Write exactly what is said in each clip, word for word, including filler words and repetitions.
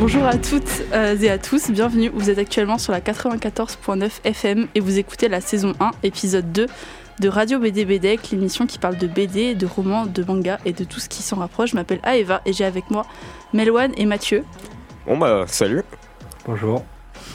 Bonjour à toutes euh, et à tous, bienvenue. Vous êtes actuellement sur la quatre-vingt-quatorze virgule neuf F M et vous écoutez la saison un, épisode deux de Radio B D B D, l'émission qui parle de B D, de romans, de manga et de tout ce qui s'en rapproche. Je m'appelle Aeva et j'ai avec moi Melwan et Mathieu. Bon bah salut. Bonjour.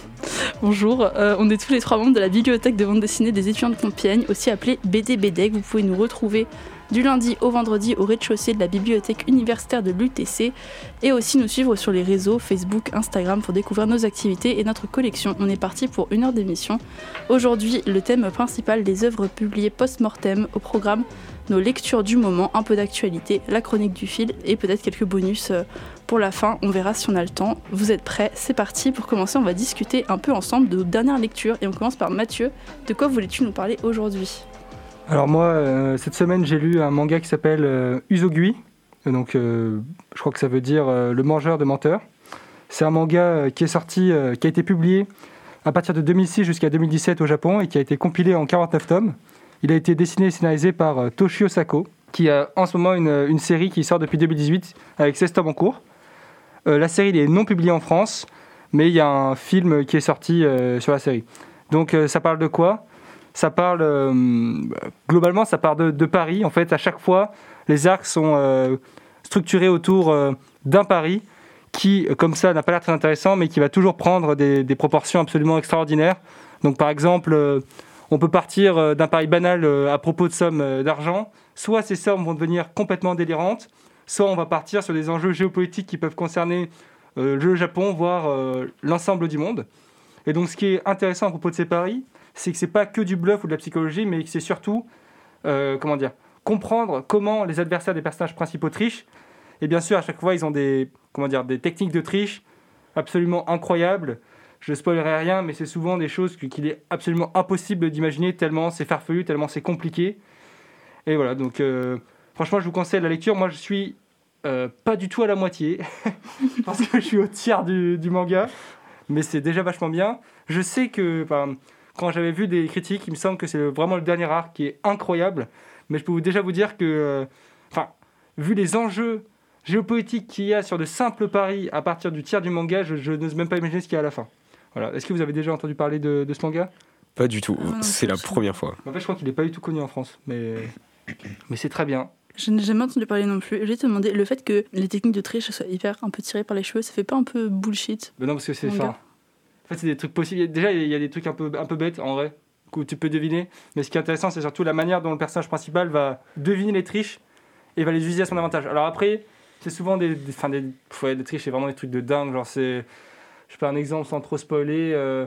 Bonjour, euh, on est tous les trois membres de la bibliothèque de bande dessinée des étudiants de Compiègne, aussi appelée B D B D. Vous pouvez nous retrouver du lundi au vendredi au rez-de-chaussée de la bibliothèque universitaire de l'U T C et aussi nous suivre sur les réseaux Facebook, Instagram pour découvrir nos activités et notre collection. On est parti pour une heure d'émission. Aujourd'hui, le thème principal, les œuvres publiées post-mortem. Au programme, nos lectures du moment, un peu d'actualité, la chronique du fil et peut-être quelques bonus pour la fin. On verra si on a le temps. Vous êtes prêts? C'est parti. Pour commencer, on va discuter un peu ensemble de nos dernières lectures et on commence par Mathieu. De quoi voulais-tu nous parler aujourd'hui? Alors moi, euh, cette semaine, j'ai lu un manga qui s'appelle euh, Usogui. Donc, euh, je crois que ça veut dire euh, le mangeur de menteurs. C'est un manga euh, qui est sorti, euh, qui a été publié à partir de deux mille six jusqu'à deux mille dix-sept au Japon et qui a été compilé en quarante-neuf tomes. Il a été dessiné et scénarisé par euh, Toshio Sako, qui a en ce moment une, une série qui sort depuis deux mille dix-huit avec seize tomes en cours. Euh, la série est non publiée en France, mais il y a un film qui est sorti euh, sur la série. Donc, euh, ça parle de quoi ? Ça parle, euh, globalement, ça part de, de Paris. En fait, à chaque fois, les arcs sont euh, structurés autour euh, d'un Paris qui, comme ça, n'a pas l'air très intéressant, mais qui va toujours prendre des, des proportions absolument extraordinaires. Donc, par exemple, euh, on peut partir euh, d'un Paris banal euh, à propos de sommes euh, d'argent. Soit ces sommes vont devenir complètement délirantes, soit on va partir sur des enjeux géopolitiques qui peuvent concerner euh, le Japon, voire euh, l'ensemble du monde. Et donc, ce qui est intéressant à propos de ces paris, c'est que c'est pas que du bluff ou de la psychologie, mais que c'est surtout, euh, comment dire, comprendre comment les adversaires des personnages principaux trichent. Et bien sûr, à chaque fois, ils ont des, comment dire, des techniques de triche absolument incroyables. Je ne spoilerai rien, mais c'est souvent des choses qu'il est absolument impossible d'imaginer, tellement c'est farfelu, tellement c'est compliqué. Et voilà, donc euh, franchement, je vous conseille la lecture. Moi, je suis euh, pas du tout à la moitié, parce que je suis au tiers du, du manga, mais c'est déjà vachement bien. Je sais que... Quand j'avais vu des critiques, il me semble que c'est vraiment le dernier arc qui est incroyable. Mais je peux vous déjà vous dire que, enfin, euh, vu les enjeux géopolitiques qu'il y a sur de simples paris à partir du tiers du manga, je, je n'ose même pas imaginer ce qu'il y a à la fin. Voilà. Est-ce que vous avez déjà entendu parler de, de ce manga ? Pas du tout, ah, non, c'est la première fois. En fait, je crois qu'il n'est pas du tout connu en France, mais, mais c'est très bien. Je n'ai jamais entendu parler non plus. Je vais te demander, le fait que les techniques de triche soient hyper un peu tirées par les cheveux, ça fait pas un peu bullshit ? Ben non, parce que c'est manga. fin. En fait, c'est des trucs possibles. Déjà, il y a des trucs un peu, un peu bêtes, en vrai, que tu peux deviner. Mais ce qui est intéressant, c'est surtout la manière dont le personnage principal va deviner les triches et va les utiliser à son avantage. Alors après, c'est souvent des... des, fin, des, pff, ouais, des triches, c'est vraiment des trucs de dingue. Genre, c'est... Je sais pas, un exemple sans trop spoiler. Euh,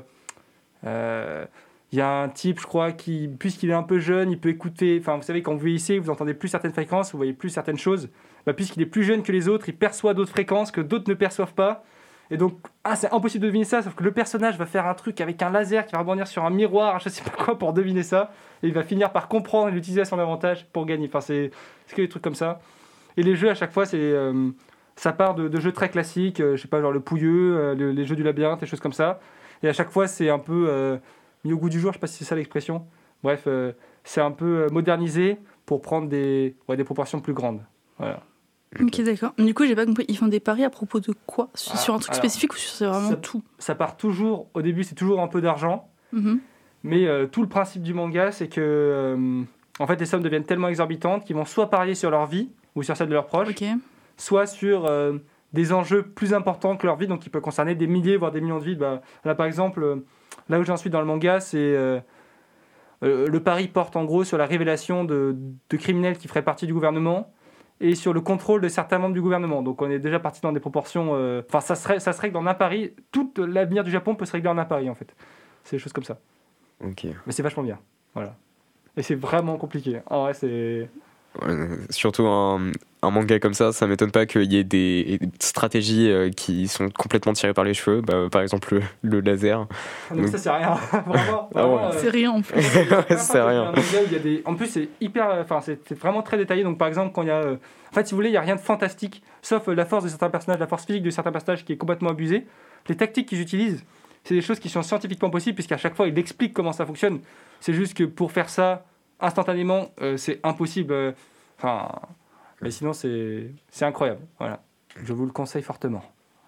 euh, il y a un type, je crois, qui, puisqu'il est un peu jeune, il peut écouter... Enfin, vous savez, quand vous vieillissez, vous entendez plus certaines fréquences, vous voyez plus certaines choses. Bah, puisqu'il est plus jeune que les autres, il perçoit d'autres fréquences que d'autres ne perçoivent pas. Et donc, ah, c'est impossible de deviner ça, sauf que le personnage va faire un truc avec un laser qui va rebondir sur un miroir, je sais pas quoi, pour deviner ça. Et il va finir par comprendre et l'utiliser à son avantage pour gagner. Enfin, c'est, c'est que des trucs comme ça. Et les jeux, à chaque fois, c'est, euh, ça part de, de jeux très classiques, euh, je sais pas, genre le Pouilleux, euh, le, les jeux du labyrinthe, des choses comme ça. Et à chaque fois, c'est un peu euh, mis au goût du jour, je sais pas si c'est ça l'expression. Bref, euh, c'est un peu euh, modernisé pour prendre des, ouais, des proportions plus grandes. Voilà. Ok, d'accord. Du coup, j'ai pas compris. Ils font des paris à propos de quoi ? Sur, ah, sur un truc alors, spécifique ou sur c'est vraiment ça, tout ? Ça part toujours, au début, c'est toujours un peu d'argent. Mm-hmm. Mais euh, tout le principe du manga, c'est que euh, en fait, les sommes deviennent tellement exorbitantes qu'ils vont soit parier sur leur vie ou sur celle de leurs proches, okay. soit sur euh, des enjeux plus importants que leur vie, donc qui peuvent concerner des milliers, voire des millions de vies. Bah, là, par exemple, euh, là où j'en suis dans le manga, c'est... Euh, euh, le pari porte en gros sur la révélation de, de criminels qui feraient partie du gouvernement et sur le contrôle de certains membres du gouvernement. Donc on est déjà parti dans des proportions... Enfin, euh, ça, serait, ça se règle en un pari. Tout l'avenir du Japon peut se régler en un pari, en fait. C'est des choses comme ça. Ok. Mais c'est vachement bien. Voilà. Et c'est vraiment compliqué. En vrai, c'est... Ouais, surtout un, un manga comme ça, ça m'étonne pas qu'il y ait des, des stratégies euh, qui sont complètement tirées par les cheveux. Bah, par exemple, le, le laser. Ah, donc, donc ça, c'est rien. Vraiment. Ah ouais. vraiment euh, c'est rien, en plus. Ouais, c'est rien. Un manga où il y a des... En plus, c'est hyper... Enfin, c'est, c'est vraiment très détaillé. Donc, par exemple, quand il y a... Euh... En fait, si vous voulez, il n'y a rien de fantastique, sauf euh, la force de certains personnages, la force physique de certains personnages qui est complètement abusée. Les tactiques qu'ils utilisent, c'est des choses qui sont scientifiquement possibles, puisqu'à chaque fois, ils expliquent comment ça fonctionne. C'est juste que pour faire ça instantanément, euh, c'est impossible. Euh... Enfin... Mais sinon, c'est, c'est incroyable. Voilà. Je vous le conseille fortement.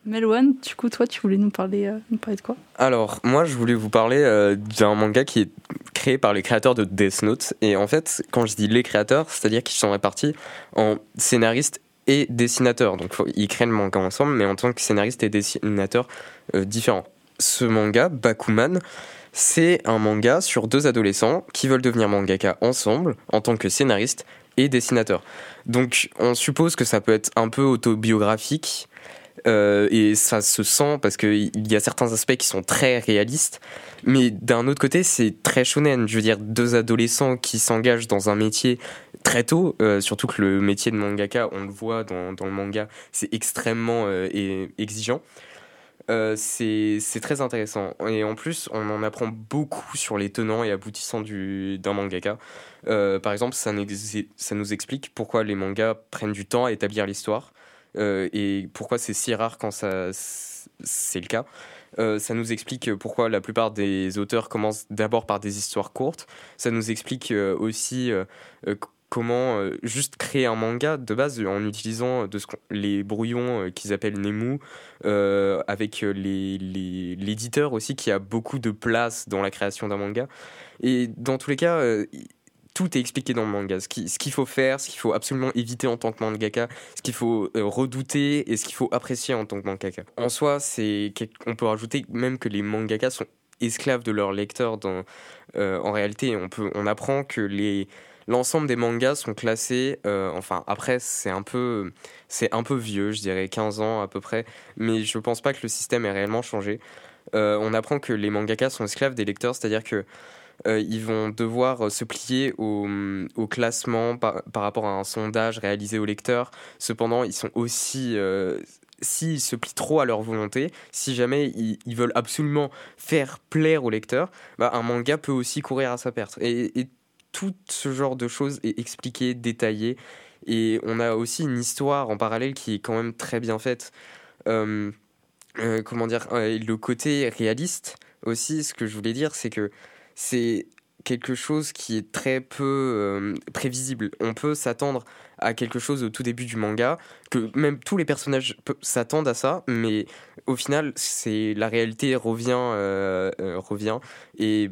Melwan, du coup, toi, tu voulais nous parler, euh, nous parler de quoi ? Alors, moi, je voulais vous parler euh, d'un manga qui est créé par les créateurs de Death Note. Et en fait, quand je dis les créateurs, c'est-à-dire qu'ils sont répartis en scénaristes et dessinateurs. Donc, faut, ils créent le manga ensemble, mais en tant que scénaristes et dessinateurs euh, différents. Ce manga, Bakuman, c'est un manga sur deux adolescents qui veulent devenir mangaka ensemble en tant que scénaristes et dessinateurs. Donc, on suppose que ça peut être un peu autobiographique. Euh, et ça se sent parce qu'il y a certains aspects qui sont très réalistes, mais d'un autre côté c'est très shonen. Je veux dire, deux adolescents qui s'engagent dans un métier très tôt, euh, surtout que le métier de mangaka, on le voit dans, dans le manga, c'est extrêmement euh, et exigeant. Euh, c'est, c'est très intéressant et en plus on en apprend beaucoup sur les tenants et aboutissants du, d'un mangaka. Euh, par exemple, ça nous, ça nous explique pourquoi les mangas prennent du temps à établir l'histoire. Euh, et pourquoi c'est si rare quand ça, c'est le cas. Euh, ça nous explique pourquoi la plupart des auteurs commencent d'abord par des histoires courtes. Ça nous explique euh, aussi euh, euh, comment euh, juste créer un manga de base en utilisant de ce les brouillons euh, qu'ils appellent Nemu, euh, avec les, les, l'éditeur aussi qui a beaucoup de place dans la création d'un manga. Et dans tous les cas... Euh, tout est expliqué dans le manga, ce, qui, ce qu'il faut faire, ce qu'il faut absolument éviter en tant que mangaka, ce qu'il faut euh, redouter et ce qu'il faut apprécier en tant que mangaka. En soi, c'est, on peut rajouter même que les mangakas sont esclaves de leurs lecteurs. Dans, euh, en réalité, on, peut, on apprend que les, l'ensemble des mangas sont classés, euh, enfin après c'est un, peu, c'est un peu vieux, je dirais quinze ans à peu près, mais je pense pas que le système ait réellement changé. Euh, on apprend que les mangakas sont esclaves des lecteurs, c'est-à-dire que Euh, ils vont devoir se plier au, au classement par, par rapport à un sondage réalisé au lecteur. Cependant, ils sont aussi... Euh, s'ils se plient trop à leur volonté, si jamais ils, ils veulent absolument faire plaire au lecteur, bah, un manga peut aussi courir à sa perte. Et, et tout ce genre de choses est expliqué, détaillé. Et on a aussi une histoire en parallèle qui est quand même très bien faite. Euh, euh, comment dire, euh, le côté réaliste aussi, ce que je voulais dire, c'est que c'est quelque chose qui est très peu euh, prévisible. On peut s'attendre à quelque chose au tout début du manga, que même tous les personnages s'attendent à ça, mais au final, c'est, la réalité revient, euh, euh, revient et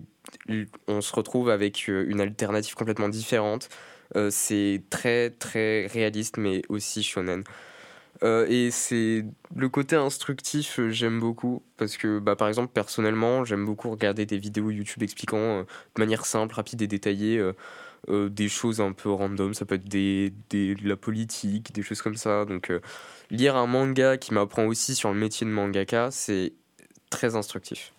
on se retrouve avec une alternative complètement différente. Euh, c'est très, très réaliste, mais aussi shonen. Euh, et c'est le côté instructif, euh, j'aime beaucoup parce que bah, par exemple personnellement j'aime beaucoup regarder des vidéos YouTube expliquant euh, de manière simple, rapide et détaillée euh, euh, des choses un peu random. Ça peut être des, des, de la politique, des choses comme ça. Donc euh, lire un manga qui m'apprend aussi sur le métier de mangaka, c'est très instructif.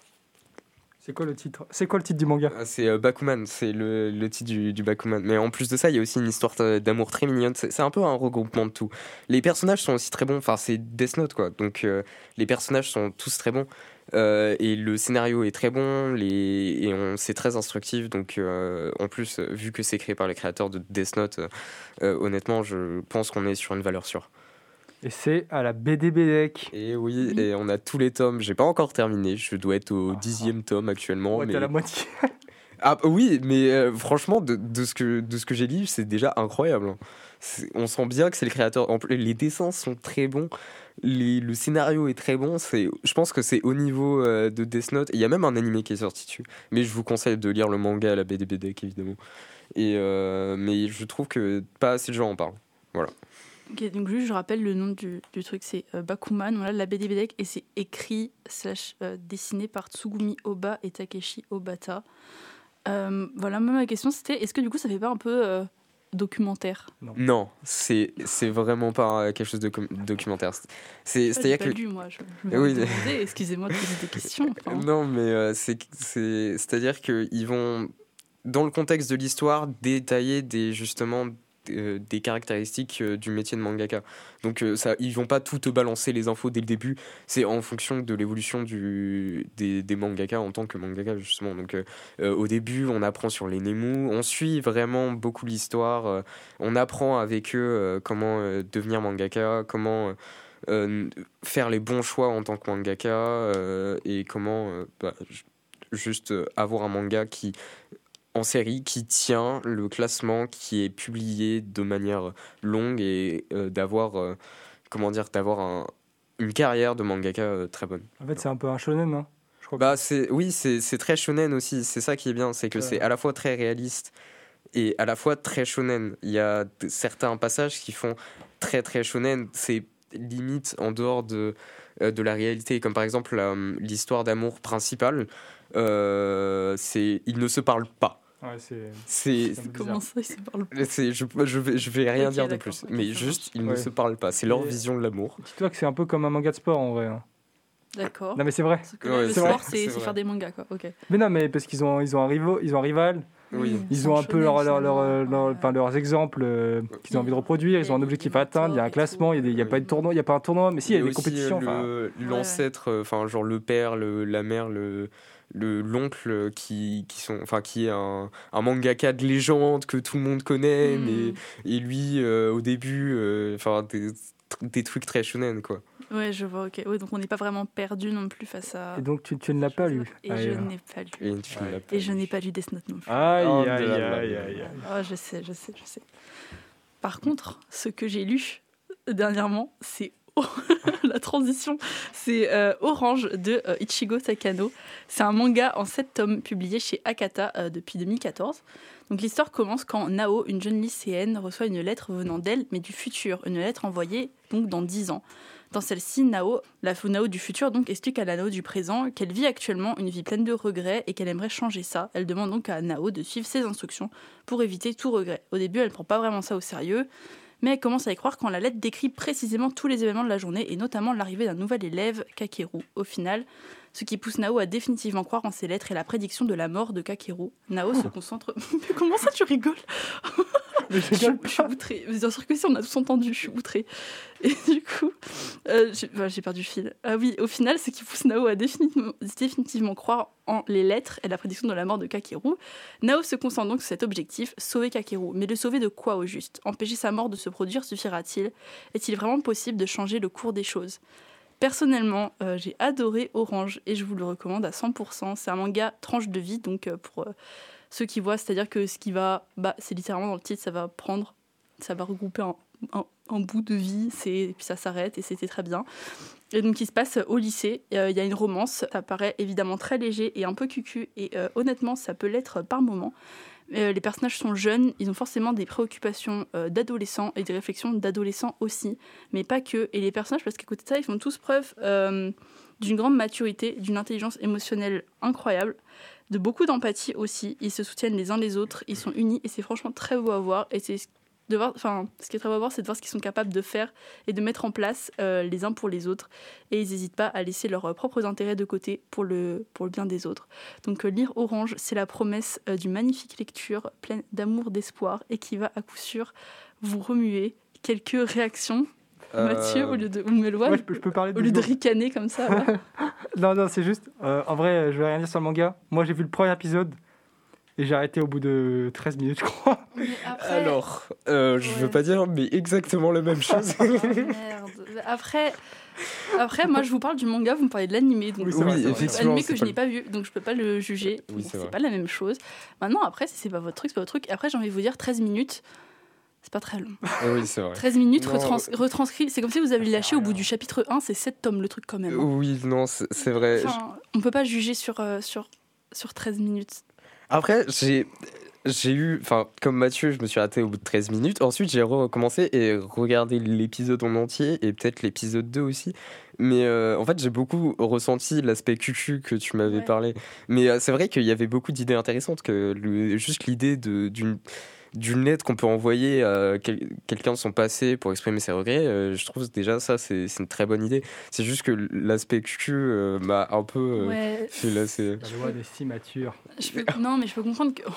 C'est quoi le titre C'est quoi le titre du manga ? C'est euh, Bakuman, c'est le, le titre du, du Bakuman. Mais en plus de ça, il y a aussi une histoire d'amour très mignonne. C'est, c'est un peu un regroupement de tout. Les personnages sont aussi très bons. Enfin, c'est Death Note, quoi. Donc, euh, les personnages sont tous très bons. Euh, et le scénario est très bon. Les, et on, c'est très instructif. Donc, euh, en plus, vu que c'est créé par les créateurs de Death Note, euh, honnêtement, je pense qu'on est sur une valeur sûre. Et c'est à la B D B D E C. Et oui, oui, et on a tous les tomes. J'ai pas encore terminé. Je dois être au dixième tome actuellement. Ouais, mais... t'es à la moitié. Ah oui, mais euh, franchement, de, de, ce que, de ce que j'ai lu, c'est déjà incroyable. C'est, on sent bien que c'est le créateur. En plus, les dessins sont très bons. Les, le scénario est très bon. C'est, je pense que c'est au niveau euh, de Death Note. Il y a même un animé qui est sorti dessus. Mais je vous conseille de lire le manga à la B D B D E C, évidemment. Et, euh, mais je trouve que pas assez de gens en parlent. Voilà. Ok, donc juste je rappelle le nom du, du truc, c'est euh, Bakuman, voilà, la B D B D E C, et c'est écrit slash euh, dessiné par Tsugumi Oba et Takeshi Obata. Euh, voilà, moi ma question c'était, est-ce que du coup ça fait pas un peu euh, documentaire ? Non, non c'est, c'est vraiment pas quelque chose de com- documentaire. C'est, ah, c'est-à-dire j'ai pas que... lu moi, je, je me oui. demandais, excusez-moi de poser des questions. Enfin. Non, mais euh, c'est, c'est, c'est-à-dire qu'ils vont, dans le contexte de l'histoire, détailler des, justement... Euh, des caractéristiques euh, du métier de mangaka. Donc euh, ça, ils vont pas tout te balancer les infos dès le début, c'est en fonction de l'évolution du, des, des mangaka en tant que mangaka justement. Donc euh, euh, au début on apprend sur les Nemu, on suit vraiment beaucoup l'histoire, euh, on apprend avec eux euh, comment euh, devenir mangaka, comment euh, faire les bons choix en tant que mangaka euh, et comment euh, bah, juste avoir un manga qui en série qui tient le classement qui est publié de manière longue et euh, d'avoir euh, comment dire d'avoir un, une carrière de mangaka euh, très bonne. En fait, c'est un peu un shonen, non? Je crois que- Bah, c'est, oui, c'est, c'est très shonen aussi, c'est ça qui est bien, c'est que Ouais. c'est à la fois très réaliste et à la fois très shonen. Il y a d- certains passages qui font très très shonen, c'est limite en dehors de, euh, de la réalité, comme par exemple euh, l'histoire d'amour principale, euh, c'est, ils ne se parlent pas. Ouais, c'est. C'est, C'est un peu Comment bizarre. ça, ils se parlent pas? c'est, je, je, vais, je vais rien Ok, dire de d'accord, plus, ok, mais ça juste, marche. ils ne Ouais. se parlent pas, c'est leur Et- vision de l'amour. Dis-toi que c'est un peu comme un manga de sport en vrai. hein. D'accord. Non, mais c'est vrai. Parce que Ouais, le c'est sport, vrai, c'est c'est c'est vrai. faire des mangas, quoi. Ok. Mais non, mais parce qu'ils ont, ils ont, un, rival, ils ont un rival, Oui. ils c'est ont un shonen, peu leur, leur, leur, finalement. leur- Ouais. enfin, leurs exemples euh, qu'ils ont envie de reproduire, ils ont un Les- objectif les à atteindre, il y a un mentors et classement, il tout. n'y a, des- il y a pas de tournoi, il n'y a pas un tournoi, mais si, il y a des aussi, compétitions. euh, enfin. le- l'ancêtre, euh, enfin genre le père, le, la mère, le le l'oncle qui qui sont, enfin qui est un, un mangaka de légende que tout le monde connaît, Hmm. mais et lui euh, au début, euh, enfin des des trucs très shonen quoi. Ouais, je vois, ok. Ouais, donc on n'est pas vraiment perdu non plus face à. Et donc, tu, tu ne l'as pas lu. Et Allez, je va. n'ai pas lu. Et tu Ouais. l'as pas Et je lu. n'ai pas lu Death Note non plus. Aïe, Oh, aïe, de aïe, la aïe, blague. aïe. Oh, je sais, je sais, je sais. Par contre, ce que j'ai lu dernièrement, c'est la transition, c'est euh, Orange de euh, Ichigo Takano. C'est un manga en sept tomes publié chez Akata euh, depuis deux mille quatorze. Donc l'histoire commence quand Nao, une jeune lycéenne, reçoit une lettre venant d'elle, mais du futur, une lettre envoyée donc dans dix ans. Dans celle-ci, Nao, la Nao du futur, donc explique à la Nao du présent qu'elle vit actuellement une vie pleine de regrets et qu'elle aimerait changer ça. Elle demande donc à Nao de suivre ses instructions pour éviter tout regret. Au début, elle ne prend pas vraiment ça au sérieux, mais elle commence à y croire quand la lettre décrit précisément tous les événements de la journée et notamment l'arrivée d'un nouvel élève, Kakeru. Au final, ce qui pousse Nao à définitivement croire en ces lettres et la prédiction de la mort de Kakeru. Nao se concentre... Mais comment ça tu rigoles? Mais je Je, rigole je suis outrée. Bien sûr que si, on a tous entendu, je suis outrée. Et du coup, euh, j'ai enfin, j'ai perdu le fil. Ah oui, au final, ce qui pousse Nao à définitivement, définitivement croire en les lettres et la prédiction de la mort de Kakeru. Nao se concentre donc sur cet objectif, sauver Kakeru. Mais le sauver de quoi au juste? Empêcher sa mort de se produire suffira-t-il? Est-il vraiment possible de changer le cours des choses? Personnellement, euh, j'ai adoré Orange et je vous le recommande à cent pour cent. C'est un manga tranche de vie, donc euh, pour... Euh, ceux qui voient, c'est-à-dire que ce qui va, bah, c'est littéralement dans le titre, ça va prendre, ça va regrouper un, un, un bout de vie, c'est, et puis ça s'arrête, et c'était très bien. Et donc, il se passe au lycée, il euh, y a une romance, ça paraît évidemment très léger et un peu cucu, et euh, honnêtement, ça peut l'être par moments. Euh, les personnages sont jeunes, ils ont forcément des préoccupations euh, d'adolescents et des réflexions d'adolescents aussi, mais pas que. Et les personnages, parce qu'à côté de ça, ils font tous preuve euh, d'une grande maturité, d'une intelligence émotionnelle incroyable, de beaucoup d'empathie aussi. Ils se soutiennent les uns les autres, ils sont unis et c'est franchement très beau à voir. Et c'est de voir, enfin, ce qui est très beau à voir, c'est de voir ce qu'ils sont capables de faire et de mettre en place euh, les uns pour les autres. Et ils n'hésitent pas à laisser leurs propres intérêts de côté pour le, pour le bien des autres. Donc euh, lire Orange, c'est la promesse euh, d'une magnifique lecture pleine d'amour, d'espoir et qui va à coup sûr vous remuer. Quelques réactions, Euh, Mathieu, au lieu de ou Meloine, Moi, je peux, je peux parler au de lieu de ricaner comme ça. Ouais. Non, non, c'est juste. euh, en vrai, je vais rien dire sur le manga. Moi, j'ai vu le premier épisode et j'ai arrêté au bout de treize minutes, je crois. Mais après... Alors, euh, je Ouais. veux pas dire, mais exactement la même chose. Oh, merde. Après, après, moi je vous parle du manga, vous me parlez de l'animé. Donc Oui, c'est vrai, oui, c'est vrai. effectivement. Animé que c'est je pas n'ai pas vu, donc je peux pas le juger. Oui, Bon, c'est c'est vrai. pas la même chose. Maintenant, après, si c'est pas votre truc, c'est pas votre truc. Après, j'ai envie de vous dire treize minutes. C'est pas très long. Ah oui, c'est vrai. treize minutes Non, retrans- retranscrit. C'est comme si vous avez lâché au bout du chapitre un, c'est sept tomes le truc quand même. hein. Oui, non, c'est c'est vrai. Enfin, on peut pas juger sur, euh, sur, sur treize minutes. Après, j'ai j'ai eu, enfin, comme Mathieu, je me suis arrêté au bout de treize minutes. Ensuite, j'ai recommencé et regardé l'épisode en entier et peut-être l'épisode deux aussi. Mais euh, en fait, j'ai beaucoup ressenti l'aspect cucu que tu m'avais Ouais. parlé. Mais euh, c'est vrai qu'il y avait beaucoup d'idées intéressantes, que le- juste l'idée de- d'une d'une lettre qu'on peut envoyer à quel- quelqu'un de son passé pour exprimer ses regrets, euh, je trouve déjà ça, c'est c'est une très bonne idée. C'est juste que l'aspect cucu euh, m'a un peu euh, Ouais. fait lasser. La loi des si matures. Je peux- Non, mais je peux comprendre que.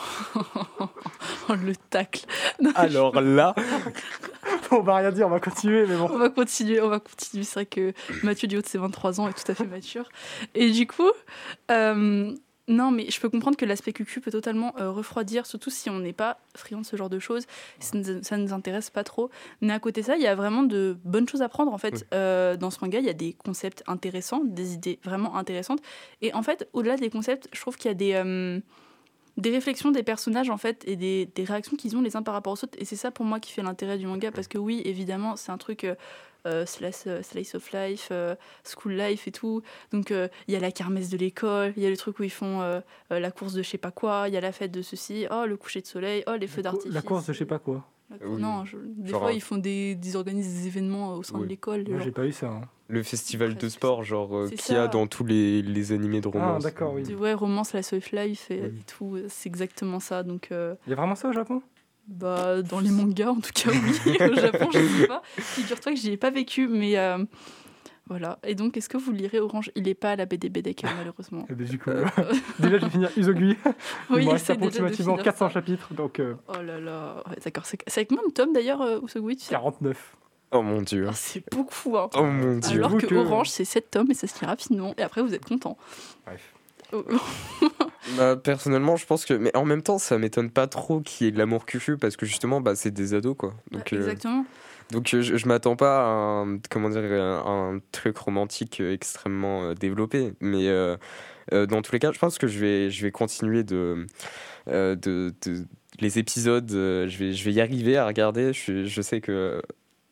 Oh, le tacle. Non, mais Alors là, On va rien dire, on va continuer, mais bon. On va continuer, on va continuer. C'est vrai que Mathieu, du haut de ses vingt-trois ans, est tout à fait mature. Et du coup, euh, non, mais je peux comprendre que l'aspect cucu peut totalement euh, refroidir, surtout si on n'est pas friand de ce genre de choses. Ça ne ça nous intéresse pas trop. Mais à côté de ça, il y a vraiment de bonnes choses à prendre, en fait. Oui. Euh, dans ce manga, il y a des concepts intéressants, des idées vraiment intéressantes. Et en fait, au-delà des concepts, je trouve qu'il y a des... euh, des réflexions des personnages en fait et des, des réactions qu'ils ont les uns par rapport aux autres, et c'est ça pour moi qui fait l'intérêt du manga, parce que oui, évidemment, c'est un truc euh, euh, slice, euh, slice of life, euh, school life et tout. Donc, il euh, y a la kermesse de l'école, il y a le truc où ils font euh, euh, la course de je sais pas quoi, il y a la fête de ceci, oh, le coucher de soleil, oh, les feux d'artifice. La course de je sais pas quoi. Oui. Non, je, des Genre fois, un... ils font des, des organisent des événements au sein oui. de l'école. Moi, genre. J'ai pas eu ça. Hein. Le festival de sport, genre, euh, qu'il y ça. a dans tous les, les animés de romance. Ah, d'accord, oui. Ouais, romance, la soft life et, oui. et tout, c'est exactement ça. Donc, euh, il y a vraiment ça au Japon ? Bah, dans les mangas, en tout cas, oui. Au Japon, je sais pas. Figure-toi que j'y ai pas vécu, mais euh, voilà. Et donc, est-ce que vous lirez Orange ? Il est pas à la B D B D K, malheureusement. Et ben, du coup, euh, déjà, je vais finir Uzogui. Oui, il me reste c'est approximativement déjà de quatre cents ça. chapitres, donc... Euh... Oh là là, ouais, d'accord. C'est, c'est avec combien de tomes, d'ailleurs, euh, Uzogui, tu sais ? quarante-neuf. Oh mon dieu. Oh, c'est beaucoup, hein. Oh mon dieu. Alors que, que Orange, c'est sept tomes et ça se lit rapidement. Et après, vous êtes content. Bref. Oh. Bah, personnellement, je pense que. Mais en même temps, ça m'étonne pas trop qu'il y ait de l'amour cucu parce que justement, bah, c'est des ados, quoi. Donc, Ouais, exactement. Euh, donc euh, je, je m'attends pas à un, comment dire, un, un truc romantique euh, extrêmement euh, développé. Mais euh, euh, dans tous les cas, je pense que je vais, je vais continuer de. Euh, de, de les épisodes, euh, je, vais, je vais y arriver à regarder. Je, je sais que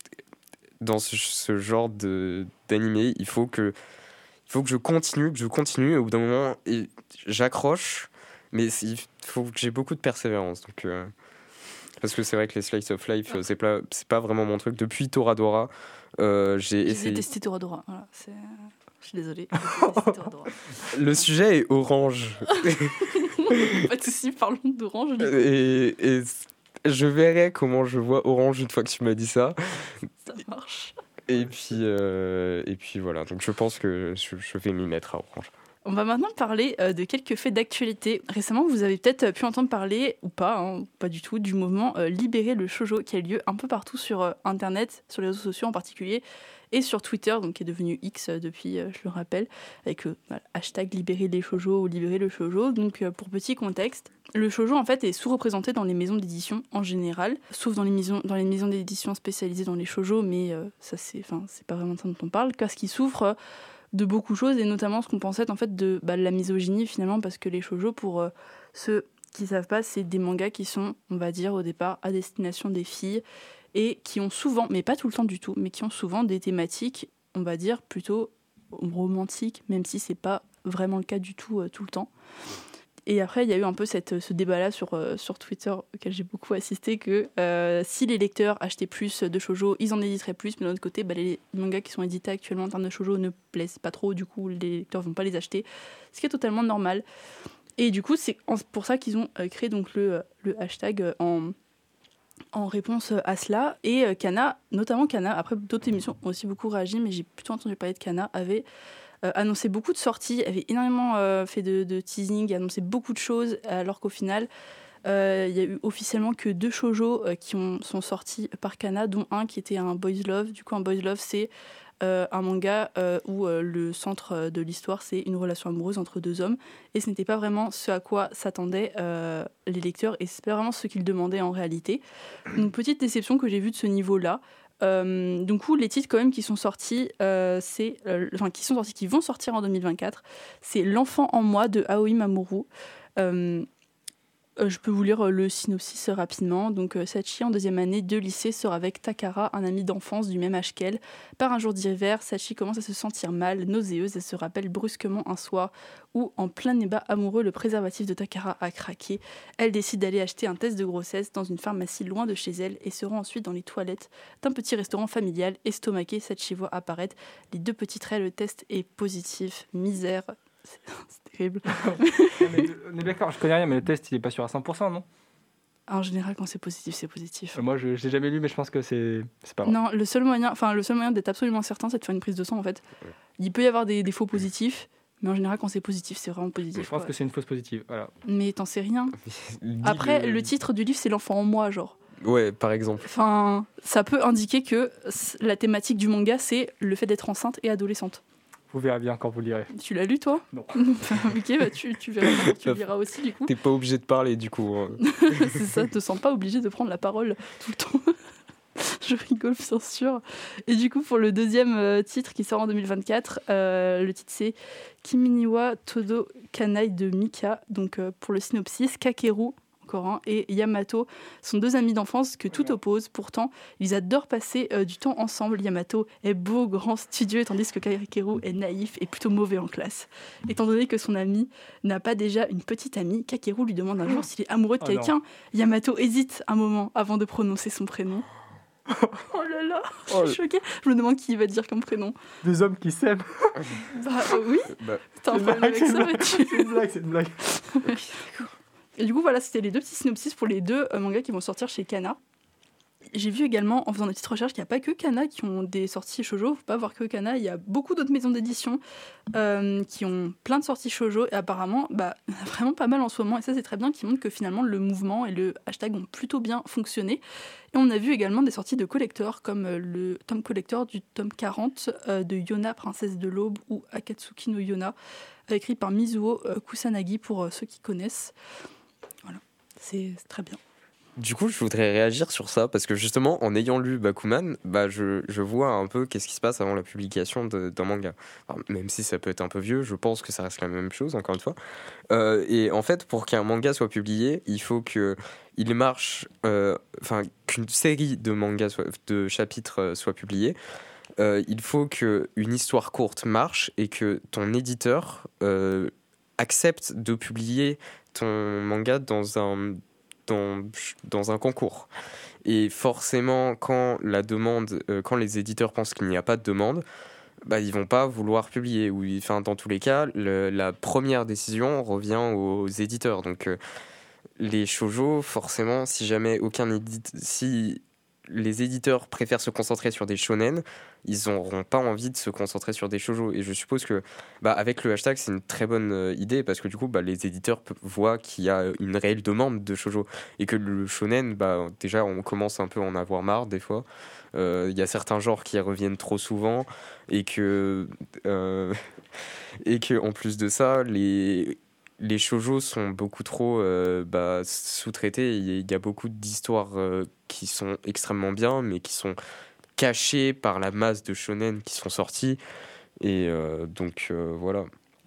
dans ce, ce genre de, d'animé, il faut que. Il faut que je continue, que je continue, et au bout d'un moment, et j'accroche, mais il faut que j'ai beaucoup de persévérance. Donc, euh, parce que c'est vrai que les slice of life, ouais. c'est, pas, c'est pas vraiment mon truc. Depuis Toradora, euh, j'ai, j'ai essayé... détesté Toradora. Voilà, c'est... Je suis désolée. J'ai détesté Toradora. Le sujet est orange. Pas de soucis, parlons d'Orange. Et, et je verrai comment je vois Orange une fois que tu m'as dit ça. Ça marche. Et puis, euh, et puis voilà, donc je pense que je, je vais m'y mettre à Orange. On va maintenant parler euh, de quelques faits d'actualité. Récemment, vous avez peut-être pu entendre parler, ou pas, hein, pas du tout, du mouvement euh, Libérer le shoujo qui a lieu un peu partout sur euh, Internet, sur les réseaux sociaux en particulier, et sur Twitter, donc qui est devenu X euh, depuis, euh, je le rappelle, avec le voilà, hashtag Libérer les shoujo ou Libérer le shoujo. Donc euh, pour petit contexte, le shoujo en fait est sous-représenté dans les maisons d'édition en général, sauf dans les maisons, dans les maisons d'édition spécialisées dans les shoujo, mais euh, ça c'est, enfin c'est pas vraiment ça dont on parle, parce qu'ils souffrent euh, de beaucoup de choses, et notamment ce qu'on pensait en fait de, bah, de la misogynie finalement, parce que les shoujo, pour euh, ceux qui savent pas, c'est des mangas qui sont, on va dire au départ, à destination des filles, et qui ont souvent, mais pas tout le temps du tout, mais qui ont souvent des thématiques, on va dire, plutôt romantiques, même si c'est pas vraiment le cas du tout euh, tout le temps. Et après, il y a eu un peu cette, ce débat-là sur, euh, sur Twitter, auquel j'ai beaucoup assisté, que euh, si les lecteurs achetaient plus de shoujo, ils en éditeraient plus, mais d'un autre côté, bah, les mangas qui sont édités actuellement en termes de shoujo ne plaisent pas trop, du coup, les lecteurs vont pas les acheter, ce qui est totalement normal. Et du coup, c'est pour ça qu'ils ont euh, créé donc, le, le hashtag en, en réponse à cela. Et euh, Kana, notamment Kana, après d'autres émissions ont aussi beaucoup réagi, mais j'ai plutôt entendu parler de Kana, avait Euh, annoncé beaucoup de sorties, avait énormément euh, fait de, de teasing, annoncé beaucoup de choses, alors qu'au final, il euh, y a eu officiellement que deux shoujo euh, qui ont, sont sortis par Kana, dont un qui était un boys love. Du coup, un boys love, c'est euh, un manga euh, où euh, le centre de l'histoire, c'est une relation amoureuse entre deux hommes, et ce n'était pas vraiment ce à quoi s'attendaient euh, les lecteurs, et c'est pas vraiment ce qu'ils demandaient en réalité. Une petite déception que j'ai vue de ce niveau-là. Euh, du coup, les titres quand même qui sont sortis, euh, c'est, euh, enfin qui sont sortis, qui vont sortir en deux mille vingt-quatre, c'est L'enfant en moi de Aoi Mamoru. Euh, euh, je peux vous lire le synopsis rapidement. Donc, euh, Sachi, en deuxième année de lycée, sort avec Takara, un ami d'enfance du même âge qu'elle. Par un jour d'hiver, Sachi commence à se sentir mal, nauséeuse, et se rappelle brusquement un soir où, en plein débat amoureux, le préservatif de Takara a craqué. Elle décide d'aller acheter un test de grossesse dans une pharmacie loin de chez elle et se rend ensuite dans les toilettes d'un petit restaurant familial. Estomaqué, Sachi voit apparaître les deux petits traits. Le test est positif. Misère. C'est, c'est terrible. mais, on est d'accord, je connais rien, mais le test, il n'est pas sûr à cent pour cent, non ? En général, quand c'est positif, c'est positif. Euh, moi, je ne l'ai jamais lu, mais je pense que c'est, c'est pas vrai. Non, le seul moyen, enfin, le seul moyen d'être absolument certain, c'est de faire une prise de sang, en fait. Ouais. Il peut y avoir des, des faux positifs, mais en général, quand c'est positif, c'est vraiment positif. Je pense quoi. que c'est une fausse positive, voilà. Mais t'en sais rien. Après, le... le titre du livre, c'est L'enfant en moi, genre. Ouais, par exemple. Enfin, ça peut indiquer que la thématique du manga, c'est le fait d'être enceinte et adolescente. Vous verrez bien quand vous lirez. Tu l'as lu, toi ? Non. Ok, bah tu, tu verras, tu liras aussi, du coup. T'es pas obligé de parler, du coup. Hein. C'est ça, te sens pas obligé de prendre la parole tout le temps. Je rigole, bien sûr. Et du coup, pour le deuxième euh, titre qui sort en deux mille vingt-quatre, euh, le titre c'est Kimi ni wa Todo Kanai de Mika. Donc, euh, pour le synopsis, Kakeru, encore un, et Yamato sont deux amis d'enfance que tout oppose. Pourtant, ils adorent passer euh, du temps ensemble. Yamato est beau, grand, studieux, tandis que Kakeru est naïf et plutôt mauvais en classe. Étant donné que son ami n'a pas déjà une petite amie, Kakeru lui demande un jour s'il est amoureux de Oh quelqu'un. non. Yamato hésite un moment avant de prononcer son prénom. Oh là là, Oh, je suis choquée. Je me demande qui il va dire comme prénom. Des hommes qui s'aiment. Bah euh, oui, Bah, t'as un C'est une problème blague, avec c'est ça, une blague. Mathieu. C'est une blague, c'est une blague. Et du coup, voilà, c'était les deux petits synopsis pour les deux euh, mangas qui vont sortir chez Kana. J'ai vu également, en faisant des petites recherches, qu'il n'y a pas que Kana qui ont des sorties shoujo. Faut pas voir que Kana, il y a beaucoup d'autres maisons d'édition euh, qui ont plein de sorties shoujo. Et apparemment, bah, il y en a vraiment pas mal en ce moment. Et ça, c'est très bien, qui montre que finalement, le mouvement et le hashtag ont plutôt bien fonctionné. Et on a vu également des sorties de collecteurs, comme euh, le tome collector du tome quarante euh, de Yona, princesse de l'aube, ou Akatsuki no Yona, euh, écrit par Mizuo euh, Kusanagi, pour euh, ceux qui connaissent. Voilà, c'est c'est très bien. Du coup, je voudrais réagir sur ça parce que justement, en ayant lu Bakuman, bah, je, je vois un peu qu'est-ce qui se passe avant la publication de- d'un manga. Alors, même si ça peut être un peu vieux, je pense que ça reste la même chose, encore une fois. Euh, et en fait, pour qu'un manga soit publié, il faut que il marche, euh, enfin, qu'une série de mangas, soit, de chapitres euh, soit publiée. Euh, il faut qu'une histoire courte marche et que ton éditeur euh, accepte de publier ton manga dans un dans, dans un concours. Et forcément, quand la demande, euh, quand les éditeurs pensent qu'il n'y a pas de demande, bah, ils vont pas vouloir publier. Ou, enfin, dans tous les cas, le- la première décision revient aux éditeurs. Donc, euh, les shoujo, forcément, si jamais aucun édite, si les éditeurs préfèrent se concentrer sur des shonen, ils n'auront pas envie de se concentrer sur des shoujo. Et je suppose que, bah, avec le hashtag, c'est une très bonne euh, idée parce que du coup, bah, les éditeurs pe- voient qu'il y a une réelle demande de shoujo et que le shonen, bah, déjà, on commence un peu à en avoir marre des fois. Euh, Il y a certains genres qui reviennent trop souvent et que, euh, et que en plus de ça, les les shoujo sont beaucoup trop euh, bah, sous-traités. Il y a- il y a beaucoup d'histoires euh, qui sont extrêmement bien, mais qui sont cachées par la masse de shonen qui sont sortis. Et euh, donc, euh, voilà.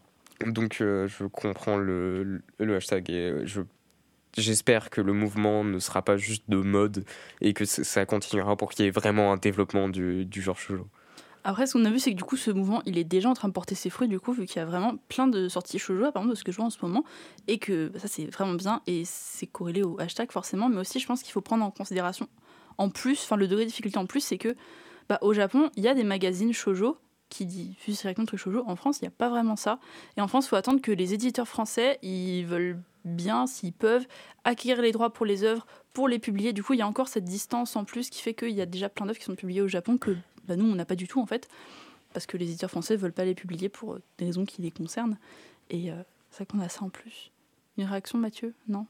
Donc, euh, je comprends le, le, le hashtag et je, j'espère que le mouvement ne sera pas juste de mode et que c- ça continuera pour qu'il y ait vraiment un développement du, du genre shoujo. Après, ce qu'on a vu, c'est que du coup, ce mouvement, il est déjà en train de porter ses fruits, du coup, vu qu'il y a vraiment plein de sorties shoujo, apparemment, de ce que je vois en ce moment, et que bah, ça, c'est vraiment bien, et c'est corrélé au hashtag, forcément, mais aussi, je pense qu'il faut prendre en considération, en plus, enfin, le degré de difficulté en plus, c'est que, bah, au Japon, il y a des magazines shoujo qui diffusent directement de shoujo. En France, il n'y a pas vraiment ça. Et en France, il faut attendre que les éditeurs français, ils veulent bien, s'ils peuvent, acquérir les droits pour les œuvres, pour les publier. Du coup, il y a encore cette distance en plus qui fait qu'il y a déjà plein d'œuvres qui sont publiées au Japon que bah, nous, on n'a pas du tout, en fait, parce que les éditeurs français ne veulent pas les publier pour euh, des raisons qui les concernent. Et euh, c'est ça qu'on a ça en plus. Une réaction, Mathieu? Non?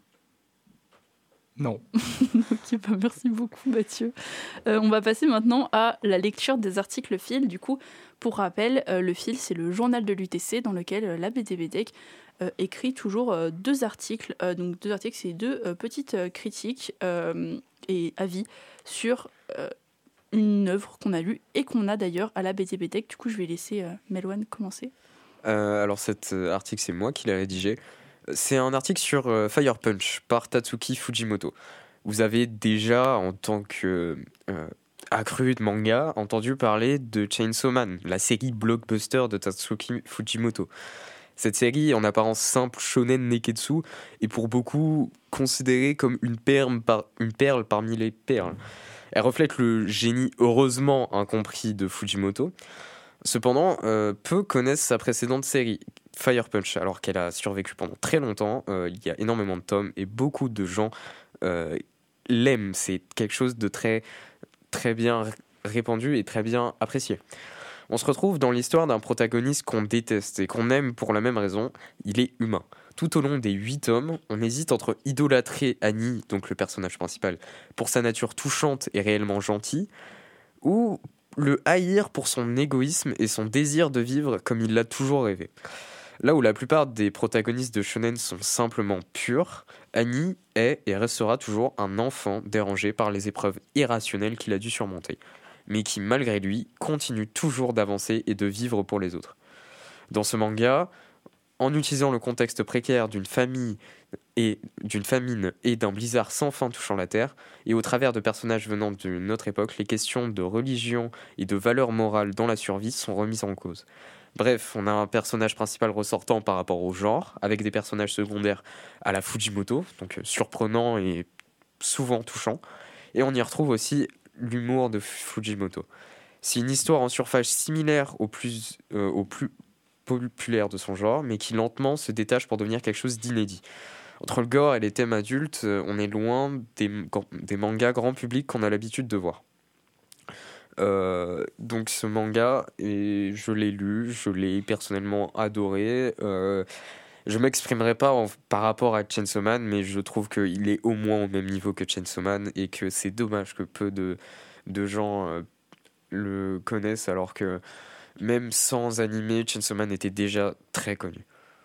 Non. Ok, bah merci beaucoup Mathieu. Euh, on va passer maintenant à la lecture des articles fil. Du coup, pour rappel, euh, le fil, c'est le journal de l'U T C dans lequel euh, la B D B D E C euh, écrit toujours euh, deux articles. Euh, donc deux articles, c'est deux euh, petites euh, critiques euh, et avis sur euh, une œuvre qu'on a lue et qu'on a d'ailleurs à la B D B D E C. Du coup, je vais laisser euh, Melwan commencer. Euh, alors cet euh, article, c'est moi qui l'ai rédigé. C'est un article sur euh, Fire Punch par Tatsuki Fujimoto. Vous avez déjà, en tant que euh, accru de manga, entendu parler de Chainsaw Man, la série blockbuster de Tatsuki Fujimoto. Cette série, en apparence simple shonen neketsu, est pour beaucoup considérée comme une perle, par, une perle parmi les perles. Elle reflète le génie heureusement incompris de Fujimoto. Cependant, euh, peu connaissent sa précédente série, Fire Punch, alors qu'elle a survécu pendant très longtemps. Euh, il y a énormément de tomes et beaucoup de gens euh, l'aiment. C'est quelque chose de très, très bien répandu et très bien apprécié. On se retrouve dans l'histoire d'un protagoniste qu'on déteste et qu'on aime pour la même raison, il est humain. Tout au long des huit tomes, on hésite entre idolâtrer Annie, donc le personnage principal, pour sa nature touchante et réellement gentille, ou le haïr pour son égoïsme et son désir de vivre comme il l'a toujours rêvé. Là où la plupart des protagonistes de shonen sont simplement purs, Annie est et restera toujours un enfant dérangé par les épreuves irrationnelles qu'il a dû surmonter, mais qui malgré lui continue toujours d'avancer et de vivre pour les autres. Dans ce manga, en utilisant le contexte précaire d'une famille et d'une famine et d'un blizzard sans fin touchant la Terre, et au travers de personnages venant d'une autre époque, les questions de religion et de valeurs morales dans la survie sont remises en cause. Bref, on a un personnage principal ressortant par rapport au genre, avec des personnages secondaires à la Fujimoto, donc euh, surprenant et souvent touchant, et on y retrouve aussi l'humour de Fujimoto. C'est une histoire en surface similaire au plus, euh, au plus populaire de son genre, mais qui lentement se détache pour devenir quelque chose d'inédit. Entre le gore et les thèmes adultes, euh, on est loin des, des mangas grand public qu'on a l'habitude de voir. Euh, donc ce manga, et je l'ai lu, je l'ai personnellement adoré. Euh, je m'exprimerai pas en, par rapport à Chainsaw Man, mais je trouve qu'il est au moins au même niveau que Chainsaw Man et que c'est dommage que peu de, de gens euh, le connaissent, alors que même sans animé, Chainsaw Man était déjà très connu.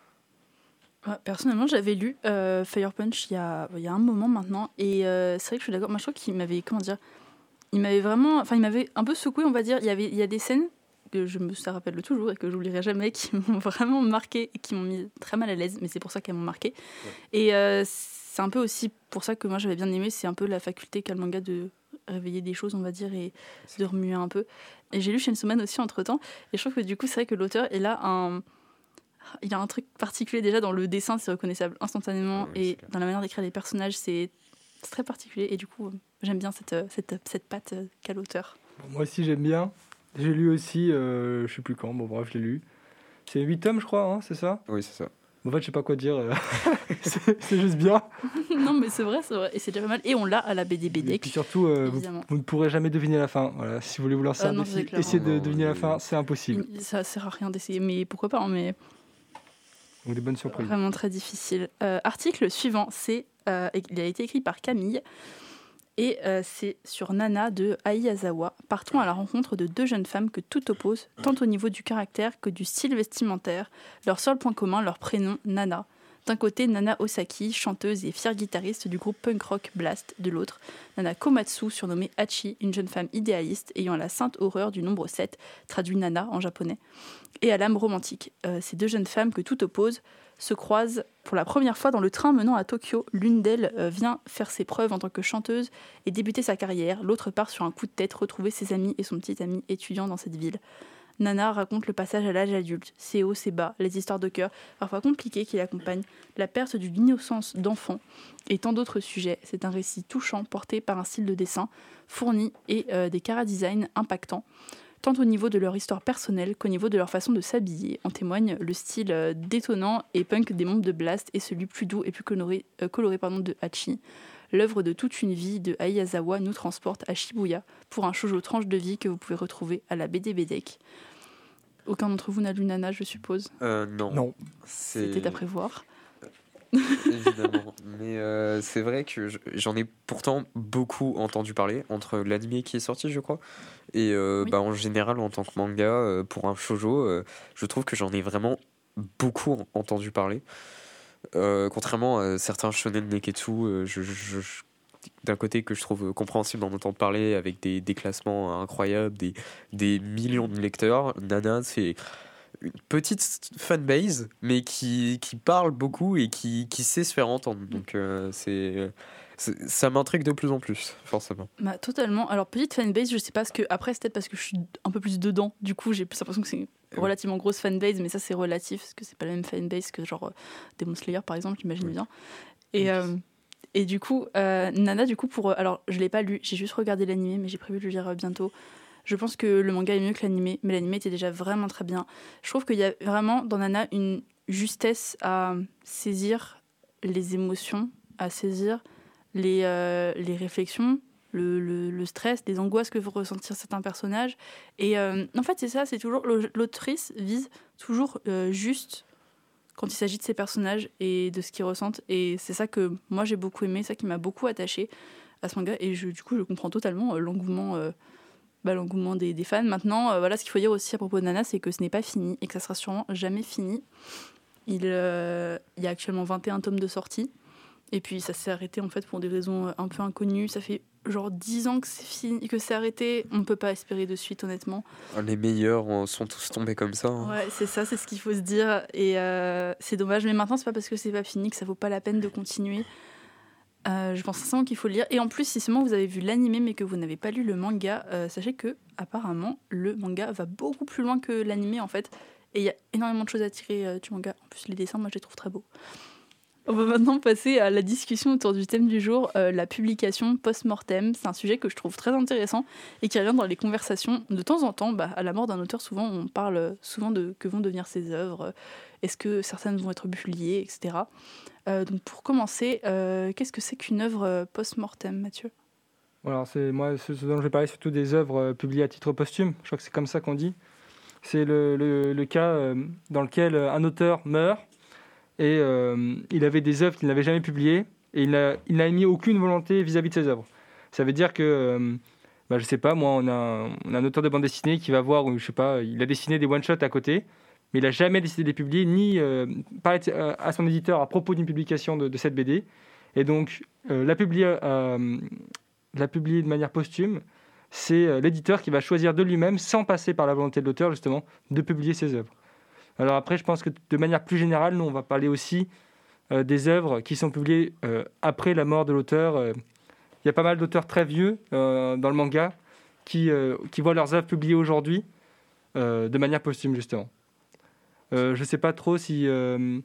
Ouais, personnellement, j'avais lu euh, Fire Punch il y a, il y a un moment maintenant, et euh, c'est vrai que je suis d'accord. Moi, je trouve qu'il m'avait, comment dire, il m'avait vraiment, enfin, il m'avait un peu secoué, on va dire. Il y avait, il y a des scènes que je me ça rappelle toujours et que j'oublierai jamais, qui m'ont vraiment marqué et qui m'ont mis très mal à l'aise, mais c'est pour ça qu'elles m'ont marqué. Ouais. Et euh, c'est un peu aussi pour ça que moi j'avais bien aimé, c'est un peu la faculté qu'a le manga de réveiller des choses, on va dire, et de remuer un peu. Et j'ai lu Chainsaw Man aussi entre temps, et je trouve que du coup, c'est vrai que l'auteur est là un. Il y a un truc particulier déjà dans le dessin, c'est reconnaissable instantanément, ouais, et dans la manière d'écrire les personnages, c'est, c'est très particulier. Et du coup, j'aime bien cette, cette, cette patte qu'a l'auteur. Bon, moi aussi, j'aime bien. J'ai lu aussi, euh, je sais plus quand, bon bref, je l'ai lu. C'est huit tomes, je crois, hein, c'est ça ? Oui, c'est ça. En fait, je sais pas quoi dire. c'est, c'est juste bien. Non, mais c'est vrai, c'est vrai. Et c'est déjà pas mal. Et on l'a à la B D B D. Et puis surtout, euh, vous, vous ne pourrez jamais deviner la fin. Voilà, si vous voulez vous lancer euh, un défi, essayez de non, deviner mais... la fin, c'est impossible. Ça sert à rien d'essayer, mais pourquoi pas, hein, mais... Donc des bonnes surprises. Vraiment très difficile. Euh, article suivant, c'est, euh, il a été écrit par Camille. Et euh, c'est sur Nana de Ai Azawa. Partons à la rencontre de deux jeunes femmes que tout oppose, tant au niveau du caractère que du style vestimentaire. Leur seul point commun, leur prénom, Nana. D'un côté, Nana Osaki, chanteuse et fière guitariste du groupe punk rock Blast. De l'autre, Nana Komatsu, surnommée Hachi, une jeune femme idéaliste ayant la sainte horreur du nombre sept, traduit Nana en japonais, et à l'âme romantique. Euh, ces deux jeunes femmes que tout oppose se croisent pour la première fois dans le train menant à Tokyo. L'une d'elles euh, vient faire ses preuves en tant que chanteuse et débuter sa carrière. L'autre part sur un coup de tête retrouver ses amis et son petit ami étudiant dans cette ville. Nana raconte le passage à l'âge adulte, ses hauts, ses bas, les histoires de cœur, parfois compliquées qui l'accompagnent, la perte d'une innocence d'enfant et tant d'autres sujets. C'est un récit touchant porté par un style de dessin fourni et euh, des chara-design impactants, tant au niveau de leur histoire personnelle qu'au niveau de leur façon de s'habiller. En témoigne le style euh, détonnant et punk des membres de Blast et celui plus doux et plus coloré, euh, coloré pardon, de Hachi. L'œuvre de toute une vie de Ai Azawa nous transporte à Shibuya pour un shoujo tranche de vie que vous pouvez retrouver à la B D B D E C. Aucun d'entre vous n'a lu Nana, je suppose ? Euh, non. Non. C'est... C'était à prévoir. Évidemment. Mais euh, c'est vrai que j'en ai pourtant beaucoup entendu parler entre l'anime qui est sorti, je crois, et euh, oui. bah, en général, en tant que manga, euh, pour un shoujo, euh, je trouve que j'en ai vraiment beaucoup entendu parler. Euh, contrairement à certains shonen neketsu, euh, je, je, je, d'un côté que je trouve compréhensible d'en entendre parler avec des, des classements incroyables, des, des millions de lecteurs, Nana, c'est une petite fanbase, mais qui, qui parle beaucoup et qui, qui sait se faire entendre. Donc euh, c'est, c'est, ça m'intrigue de plus en plus, forcément. Bah, totalement. Alors, petite fanbase, je sais pas ce que. Après, c'est peut-être parce que je suis un peu plus dedans. Du coup, j'ai plus l'impression que c'est une relativement grosse fanbase, mais ça, c'est relatif, parce que c'est pas la même fanbase que genre Demon Slayer, par exemple, j'imagine oui. bien. Et. Euh, Et du coup, euh, Nana, du coup, pour. Alors, je l'ai pas lu, j'ai juste regardé l'animé, mais j'ai prévu de le lire bientôt. Je pense que le manga est mieux que l'animé, mais l'animé était déjà vraiment très bien. Je trouve qu'il y a vraiment dans Nana une justesse à saisir les émotions, à saisir les, euh, les réflexions, le, le, le stress, les angoisses que vont ressentir certains personnages. Et euh, en fait, c'est ça, c'est toujours. L'autrice vise toujours euh, juste quand il s'agit de ces personnages et de ce qu'ils ressentent. Et c'est ça que moi j'ai beaucoup aimé, ça qui m'a beaucoup attachée à ce manga. Et je, du coup, je comprends totalement euh, l'engouement, euh, bah, l'engouement des, des fans. Maintenant, euh, voilà, ce qu'il faut dire aussi à propos de Nana, c'est que ce n'est pas fini et que ça sera sûrement jamais fini. Il, euh, il y a actuellement vingt et un tomes de sortie. Et puis ça s'est arrêté en fait pour des raisons un peu inconnues. Ça fait, genre dix ans que c'est fini, que c'est arrêté, on ne peut pas espérer de suite, honnêtement. Les meilleurs euh, sont tous tombés comme ça. Hein. Ouais, c'est ça, c'est ce qu'il faut se dire. Et euh, c'est dommage, mais maintenant, c'est pas parce que c'est pas fini que ça vaut pas la peine de continuer. Euh, je pense sincèrement qu'il faut le lire. Et en plus, si seulement vous avez vu l'animé mais que vous n'avez pas lu le manga, euh, sachez que apparemment le manga va beaucoup plus loin que l'animé en fait. Et il y a énormément de choses à tirer euh, du manga. En plus, les dessins, moi, je les trouve très beaux. On va maintenant passer à la discussion autour du thème du jour, euh, la publication post-mortem. C'est un sujet que je trouve très intéressant et qui revient dans les conversations. De temps en temps, bah, à la mort d'un auteur, souvent, on parle souvent de que vont devenir ses œuvres, est-ce que certaines vont être publiées, et cetera. Euh, donc pour commencer, euh, qu'est-ce que c'est qu'une œuvre post-mortem, Mathieu ? Alors, c'est, moi, ce dont je vais parler, c'est surtout des œuvres publiées à titre posthume. Je crois que c'est comme ça qu'on dit. C'est le, le, le cas euh, dans lequel un auteur meurt et euh, il avait des œuvres qu'il n'avait jamais publiées et il n'a, il n'a émis aucune volonté vis-à-vis de ses œuvres. Ça veut dire que, euh, bah, je sais pas, moi, on a, un, on a un auteur de bande dessinée qui va voir, ou je sais pas, il a dessiné des one-shots à côté, mais il n'a jamais décidé de les publier, ni euh, parler à son éditeur à propos d'une publication de, de cette B D. Et donc, euh, la, publier, euh, la publier de manière posthume, c'est euh, l'éditeur qui va choisir de lui-même, sans passer par la volonté de l'auteur, justement, de publier ses œuvres. Alors après, je pense que de manière plus générale, nous, on va parler aussi euh, des œuvres qui sont publiées euh, après la mort de l'auteur. Euh, il y a pas mal d'auteurs très vieux euh, dans le manga qui, euh, qui voient leurs œuvres publiées aujourd'hui euh, de manière posthume, justement. Euh, je ne sais pas trop si... Euh,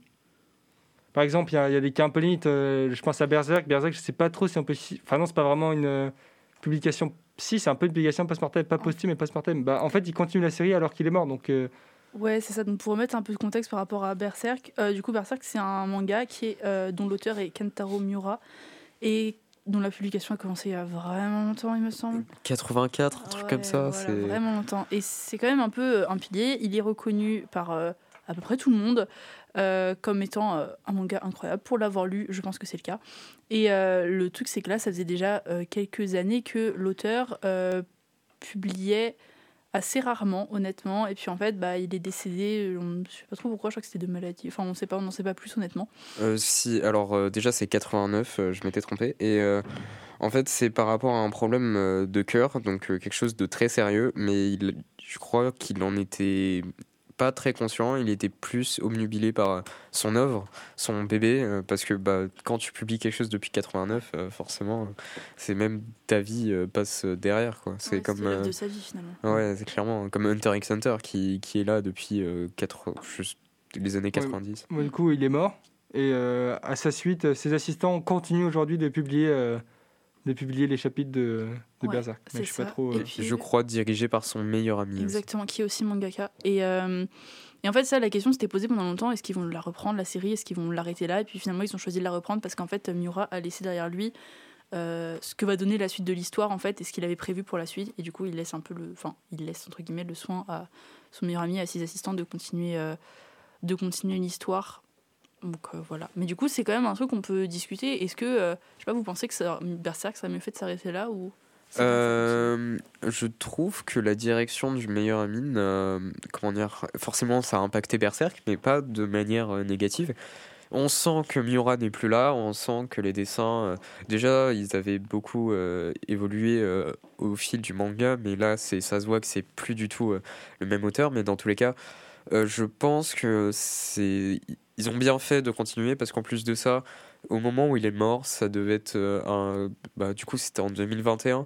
par exemple, il y, y a des cas un peu limites. Euh, je pense à Berserk. Berserk, je ne sais pas trop si on peut... Enfin non, ce n'est pas vraiment une euh, publication... Si, c'est un peu une publication post-mortem, pas posthume, mais post-mortem. Bah, en fait, il continue la série alors qu'il est mort, donc... Euh, Ouais, c'est ça. Donc pour remettre un peu de contexte par rapport à Berserk, euh, du coup Berserk c'est un manga qui est, euh, dont l'auteur est Kentaro Miura et dont la publication a commencé il y a vraiment longtemps, il me semble. quatre-vingt-quatre, un truc ouais, comme ça. Voilà, c'est... vraiment longtemps. Et c'est quand même un peu un pilier. Il est reconnu par euh, à peu près tout le monde euh, comme étant euh, un manga incroyable. Pour l'avoir lu, je pense que c'est le cas. Et euh, le truc c'est que là, ça faisait déjà euh, quelques années que l'auteur euh, publiait assez rarement, honnêtement. Et puis en fait, bah, il est décédé, on ne sait pas trop pourquoi, je crois que c'était de maladie. Enfin, on sait pas, on n'en sait pas plus, honnêtement. Euh, si, alors euh, déjà c'est quatre-vingt-neuf, euh, je m'étais trompé. Et euh, en fait, c'est par rapport à un problème euh, de cœur, donc euh, quelque chose de très sérieux. Mais il, je crois qu'il en était pas très conscient, il était plus obnubilé par son œuvre, son bébé, euh, parce que bah, quand tu publies quelque chose depuis quatre-vingt-neuf, euh, forcément, c'est même ta vie euh, passe derrière, quoi. C'est ouais, comme c'est l'œuvre euh, de sa vie, finalement. ouais, c'est clairement comme Hunter x Hunter qui, qui est là depuis euh, quatre, juste les années quatre-vingt-dix. Ouais, ouais, du coup, il est mort et euh, à sa suite, ses assistants continuent aujourd'hui de publier, euh, de publier les chapitres de, de ouais, Berserk. Mais je sais ça. pas trop. Et Euh... puis, je crois dirigé par son meilleur ami. Exactement, aussi. Qui est aussi mangaka. Et, euh, et en fait, ça, la question s'était posée pendant longtemps, est-ce qu'ils vont la reprendre, la série, est-ce qu'ils vont l'arrêter là ? Et puis finalement, ils ont choisi de la reprendre parce qu'en fait, Miura a laissé derrière lui euh, ce que va donner la suite de l'histoire, en fait, et ce qu'il avait prévu pour la suite. Et du coup, il laisse un peu le... Enfin, il laisse, entre guillemets, le soin à son meilleur ami, à ses assistants de continuer, euh, de continuer l'histoire. Donc euh, voilà. Mais du coup, c'est quand même un truc qu'on peut discuter. Est-ce que, euh, je sais pas, vous pensez que ça, Berserk, ça a mieux fait de s'arrêter là ou... Euh, je trouve que la direction du meilleur ami, euh, comment dire, forcément ça a impacté Berserk, mais pas de manière euh, négative. On sent que Miura n'est plus là, on sent que les dessins, euh, déjà ils avaient beaucoup euh, évolué euh, au fil du manga, mais là c'est, ça se voit que c'est plus du tout euh, le même auteur, mais dans tous les cas, euh, je pense que c'est... Ils ont bien fait de continuer parce qu'en plus de ça, au moment où il est mort, ça devait être euh, un... Bah, du coup, c'était en deux mille vingt et un.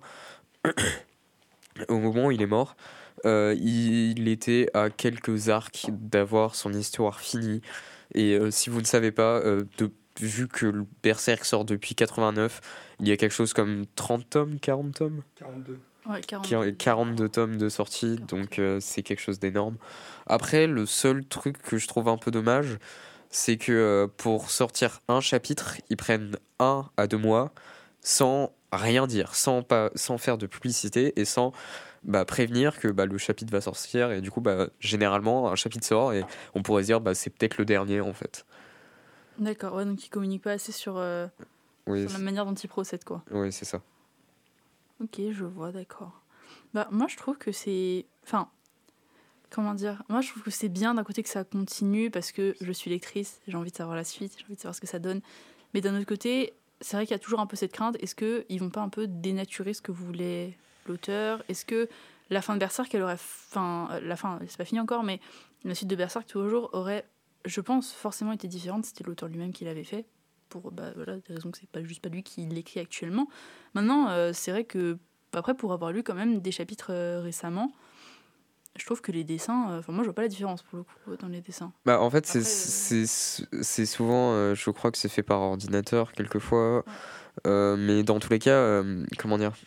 Au moment où il est mort, euh, il, il était à quelques arcs d'avoir son histoire finie. Et euh, si vous ne savez pas, euh, de, vu que le Berserk sort depuis quatre-vingt-neuf, il y a quelque chose comme trente tomes, quarante tomes quarante-deux. Ouais, quarante-deux. quarante-deux tomes de sortie, donc euh, c'est quelque chose d'énorme. Après, le seul truc que je trouve un peu dommage, c'est que euh, pour sortir un chapitre, ils prennent un à deux mois sans rien dire, sans, pas, sans faire de publicité et sans bah, prévenir que bah, le chapitre va sortir. Et du coup, bah, généralement, un chapitre sort et on pourrait se dire bah, c'est peut-être le dernier en fait. D'accord, ouais, donc ils communiquent pas assez sur, euh, Oui, sur la manière dont ils procèdent, quoi. Oui, c'est ça. Ok, je vois, d'accord. Bah, moi, je trouve que c'est... Enfin, comment dire ? Moi, je trouve que c'est bien d'un côté que ça continue parce que je suis lectrice, j'ai envie de savoir la suite, j'ai envie de savoir ce que ça donne. Mais d'un autre côté, c'est vrai qu'il y a toujours un peu cette crainte. Est-ce qu'ils vont pas un peu dénaturer ce que voulait l'auteur ? Est-ce que la fin de Berserk, elle aurait... Enfin, la fin, c'est pas fini encore, mais la suite de Berserk, toujours, aurait, je pense, forcément été différente. C'était l'auteur lui-même qui l'avait fait, pour bah, voilà, des raisons que c'est pas juste pas lui qui l'écrit actuellement. Maintenant, euh, c'est vrai que, après, pour avoir lu quand même des chapitres euh, récemment, je trouve que les dessins... Enfin, euh, moi, je vois pas la différence, pour le coup, dans les dessins. Bah, en fait, Après, c'est, euh... c'est, c'est souvent... Euh, je crois que c'est fait par ordinateur, quelquefois. Ouais. Euh, mais dans tous les cas, euh, comment dire...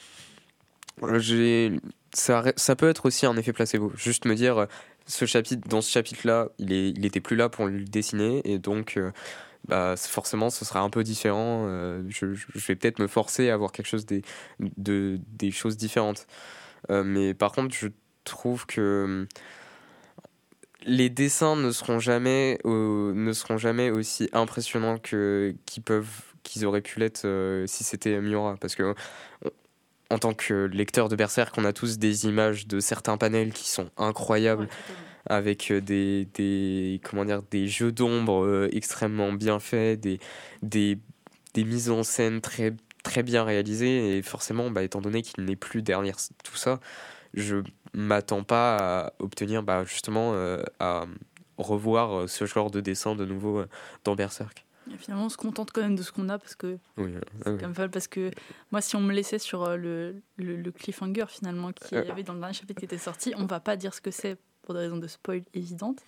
J'ai... Ça, ça peut être aussi un effet placebo. Juste me dire, ce chapitre, dans ce chapitre-là, il, est, il était plus là pour le dessiner, et donc... Euh, bah, forcément ce sera un peu différent, euh, je, je vais peut-être me forcer à avoir quelque chose des, de, des choses différentes, euh, mais par contre je trouve que les dessins ne seront jamais, euh, ne seront jamais aussi impressionnants que, qu'ils, peuvent, qu'ils auraient pu l'être euh, si c'était Miura, parce que on, en tant que lecteur de Berserk, on a tous des images de certains panels qui sont incroyables, ouais, avec des, des, comment dire, des jeux d'ombre euh, extrêmement bien faits, des, des, des mises en scène très, très bien réalisées, et forcément, bah, étant donné qu'il n'est plus derrière tout ça, je m'attends pas à obtenir bah, justement euh, à revoir ce genre de dessin de nouveau euh, dans Berserk. Et finalement, on se contente quand même de ce qu'on a, parce que oui, c'est oui. quand même pas, parce que moi, si on me laissait sur le, le, le cliffhanger finalement qu'il y avait dans le dernier chapitre qui était sorti, on va pas dire ce que c'est pour des raisons de spoil évidentes.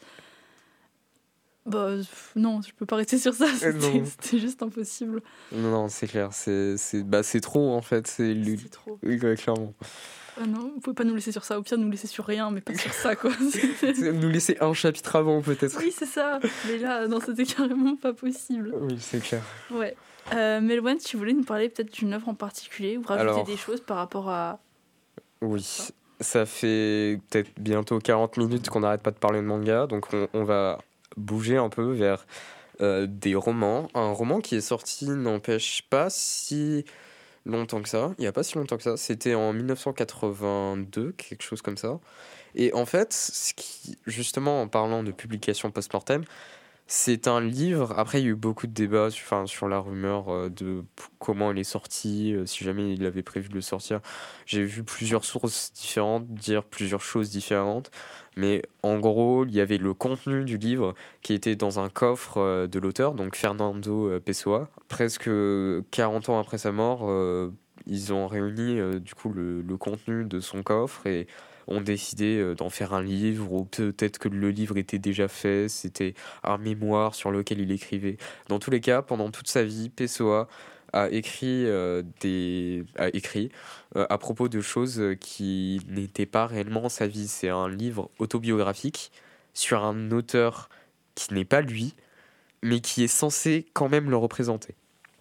Bah non, je peux pas rester sur ça, c'était, c'était juste impossible. Non, non, c'est clair, c'est, c'est, bah, c'est trop en fait, c'est, c'est lui... trop. Oui, ouais, clairement. Ah non, vous pouvez pas nous laisser sur ça, au pire nous laisser sur rien, mais pas sur ça quoi. Nous laisser un chapitre avant peut-être. Oui, c'est ça, mais là, non, c'était carrément pas possible. Oui, c'est clair. Ouais. Euh, Melwan, tu voulais nous parler peut-être d'une œuvre en particulier ou rajouter Alors, des choses par rapport à... Oui, ça, ça fait peut-être bientôt quarante minutes qu'on n'arrête pas de parler de manga, donc on, on va bouger un peu vers euh, des romans. Un roman qui est sorti n'empêche pas si longtemps que ça, il n'y a pas si longtemps que ça, c'était en dix-neuf cent quatre-vingt-deux, quelque chose comme ça. Et en fait, ce qui, justement en parlant de publication post-mortem, c'est un livre, après il y a eu beaucoup de débats enfin, sur la rumeur euh, de p- comment il est sorti, euh, si jamais il avait prévu de le sortir. J'ai vu plusieurs sources différentes dire plusieurs choses différentes, mais en gros il y avait le contenu du livre qui était dans un coffre euh, de l'auteur, donc Fernando euh, Pessoa. Presque quarante ans après sa mort, euh, ils ont réuni euh, du coup le, le contenu de son coffre et ont décidé d'en faire un livre, ou peut-être que le livre était déjà fait, c'était un mémoire sur lequel il écrivait. Dans tous les cas, pendant toute sa vie, Pessoa a écrit, euh, des... a écrit euh, à propos de choses qui n'étaient pas réellement sa vie. C'est un livre autobiographique sur un auteur qui n'est pas lui, mais qui est censé quand même le représenter.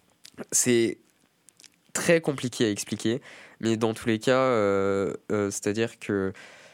C'est très compliqué à expliquer, mais dans tous les cas, euh, euh, c'est-à-dire que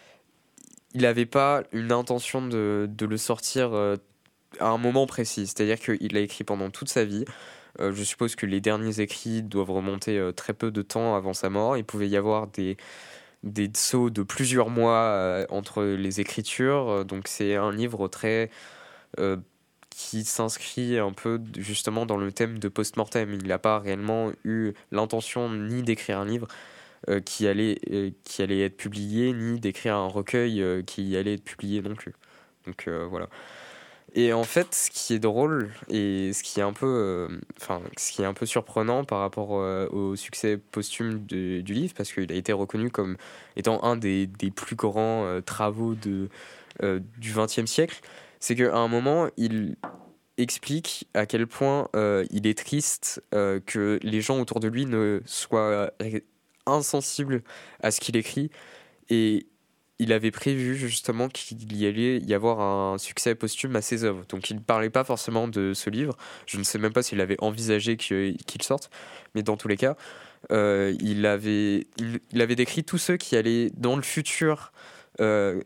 il n'avait pas une intention de, de le sortir euh, à un moment précis, c'est-à-dire qu'il l'a écrit pendant toute sa vie. Euh, je suppose que les derniers écrits doivent remonter euh, très peu de temps avant sa mort. Il pouvait y avoir des, des sauts de plusieurs mois euh, entre les écritures, donc c'est un livre très... Euh, qui s'inscrit un peu justement dans le thème de post-mortem. Il n'a pas réellement eu l'intention ni d'écrire un livre euh, qui, allait, euh, qui allait être publié, ni d'écrire un recueil euh, qui allait être publié non plus. Donc euh, voilà. Et en fait, ce qui est drôle et ce qui est un peu, enfin, euh, ce qui est un peu surprenant par rapport euh, au succès posthume de, du livre, parce qu'il a été reconnu comme étant un des, des plus grands euh, travaux de, euh, du vingtième siècle, c'est qu'à un moment, il explique à quel point euh, il est triste euh, que les gens autour de lui ne soient insensibles à ce qu'il écrit, et il avait prévu justement qu'il y allait y avoir un succès posthume à ses œuvres. Donc il ne parlait pas forcément de ce livre, je ne sais même pas s'il avait envisagé qu'il sorte, mais dans tous les cas, euh, il, avait, il, il avait décrit tous ceux qui allaient dans le futur euh,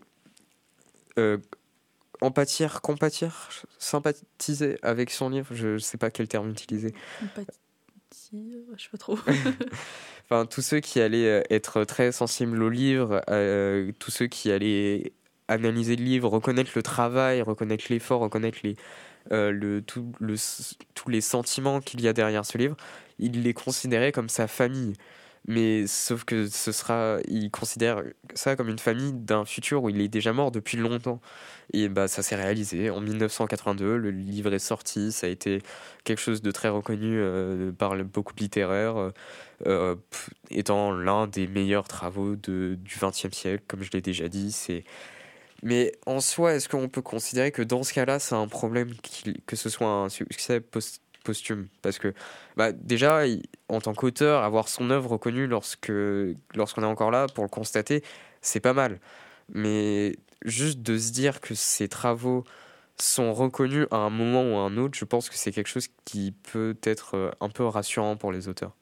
euh, empathir, compatir, sympathiser avec son livre, je ne sais pas quel terme utiliser. Empathir, je sais pas trop. Enfin, tous ceux qui allaient être très sensibles au livre, euh, tous ceux qui allaient analyser le livre, reconnaître le travail, reconnaître l'effort, reconnaître les, euh, le, tout, le, tous les sentiments qu'il y a derrière ce livre, il les considérait comme sa famille. Mais sauf que ce sera, il considère ça comme une famille d'un futur où il est déjà mort depuis longtemps. Et bah ça s'est réalisé en dix-neuf cent quatre-vingt-deux. Le livre est sorti, ça a été quelque chose de très reconnu euh, par beaucoup de littéraires, euh, étant l'un des meilleurs travaux de, du vingtième siècle, comme je l'ai déjà dit. C'est Mais en soi, est-ce qu'on peut considérer que dans ce cas-là, c'est un problème qu'il- que ce soit un succès post- posthume? Parce que bah, déjà, il- en tant qu'auteur, avoir son œuvre reconnue lorsque, lorsqu'on est encore là pour le constater, c'est pas mal. Mais juste de se dire que ses travaux sont reconnus à un moment ou à un autre, je pense que c'est quelque chose qui peut être euh, un peu rassurant pour les auteurs.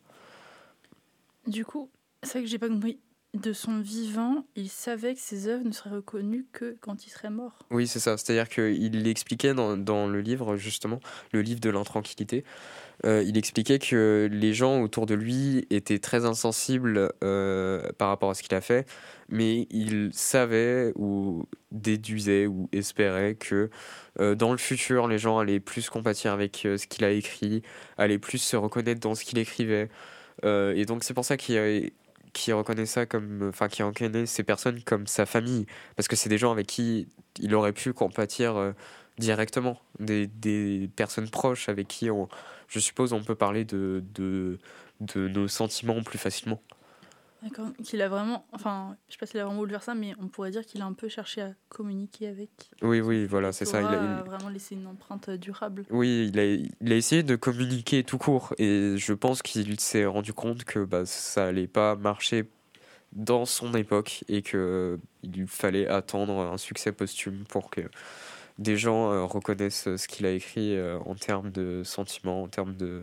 Du coup, c'est vrai que j'ai pas compris. De son vivant, il savait que ses œuvres ne seraient reconnues que quand il serait mort. Oui, c'est ça. C'est-à-dire qu'il l'expliquait dans, dans le livre, justement, le livre de l'intranquillité. Euh, il expliquait que les gens autour de lui étaient très insensibles euh, par rapport à ce qu'il a fait, mais il savait ou déduisait ou espérait que euh, dans le futur, les gens allaient plus compatir avec euh, ce qu'il a écrit, allaient plus se reconnaître dans ce qu'il écrivait. Euh, et donc c'est pour ça qu'il a qui reconnaît ça comme, enfin, qui reconnaît ces personnes comme sa famille, parce que c'est des gens avec qui il aurait pu compatir euh, directement, des, des personnes proches avec qui, on, je suppose, on peut parler de, de, de nos sentiments plus facilement. D'accord. Qu'il a vraiment, enfin, je sais pas s'il a vraiment voulu faire ça, mais on pourrait dire qu'il a un peu cherché à communiquer avec. Oui, oui, voilà, c'est ça. Il a, il... a vraiment laissé une empreinte durable. Oui, il a, il a essayé de communiquer tout court, et je pense qu'il s'est rendu compte que bah, ça allait pas marcher dans son époque et que il fallait attendre un succès posthume pour que des gens euh, reconnaissent ce qu'il a écrit euh, en termes de sentiments, en termes de,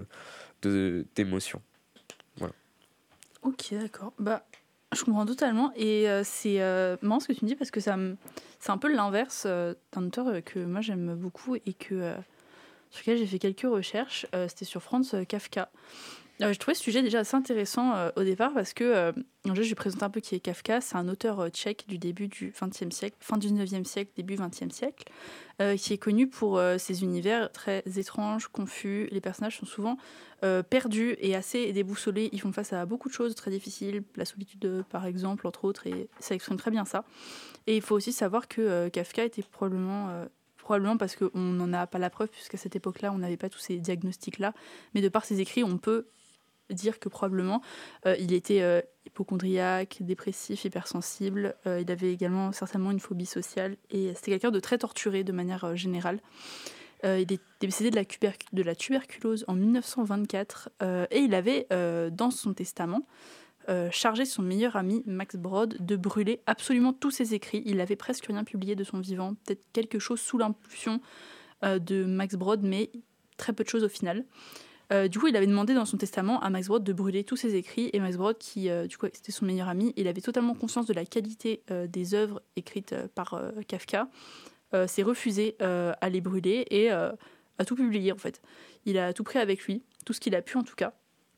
de, d'émotions. Voilà. Ok, d'accord. Bah, je comprends totalement. Et euh, c'est euh, marrant ce que tu me dis parce que ça me... c'est un peu l'inverse euh, d'un auteur euh, que moi j'aime beaucoup et que, euh, sur lequel j'ai fait quelques recherches. Euh, c'était sur Franz Kafka. Euh, je trouvais ce sujet déjà assez intéressant euh, au départ parce que, euh, déjà, je vais présenter un peu qui est Kafka. C'est un auteur euh, tchèque du début du vingtième siècle, fin du dix-neuvième siècle, début vingtième siècle, euh, qui est connu pour euh, ses univers très étranges, confus. Les personnages sont souvent euh, perdus et assez déboussolés. Ils font face à beaucoup de choses très difficiles, la solitude par exemple, entre autres, et ça exprime très bien ça. Et il faut aussi savoir que euh, Kafka était probablement... Euh, probablement parce qu'on n'en a pas la preuve, puisqu'à cette époque-là, on n'avait pas tous ces diagnostics-là. Mais de par ses écrits, on peut dire que probablement euh, il était euh, hypocondriaque, dépressif, hypersensible. Euh, il avait également certainement une phobie sociale et c'était quelqu'un de très torturé de manière euh, générale. Euh, il est décédé de la, tuberc- de la tuberculose en dix-neuf cent vingt-quatre euh, et il avait euh, dans son testament euh, chargé son meilleur ami Max Brod de brûler absolument tous ses écrits. Il avait presque rien publié de son vivant, peut-être quelque chose sous l'impulsion euh, de Max Brod, mais très peu de choses au final. Euh, du coup, il avait demandé dans son testament à Max Brod de brûler tous ses écrits. Et Max Brod, qui euh, du coup, c'était son meilleur ami, il avait totalement conscience de la qualité euh, des œuvres écrites euh, par euh, Kafka, euh, s'est refusé euh, à les brûler et euh, a tout publié en fait. Il a tout pris avec lui, tout ce qu'il a pu en tout cas,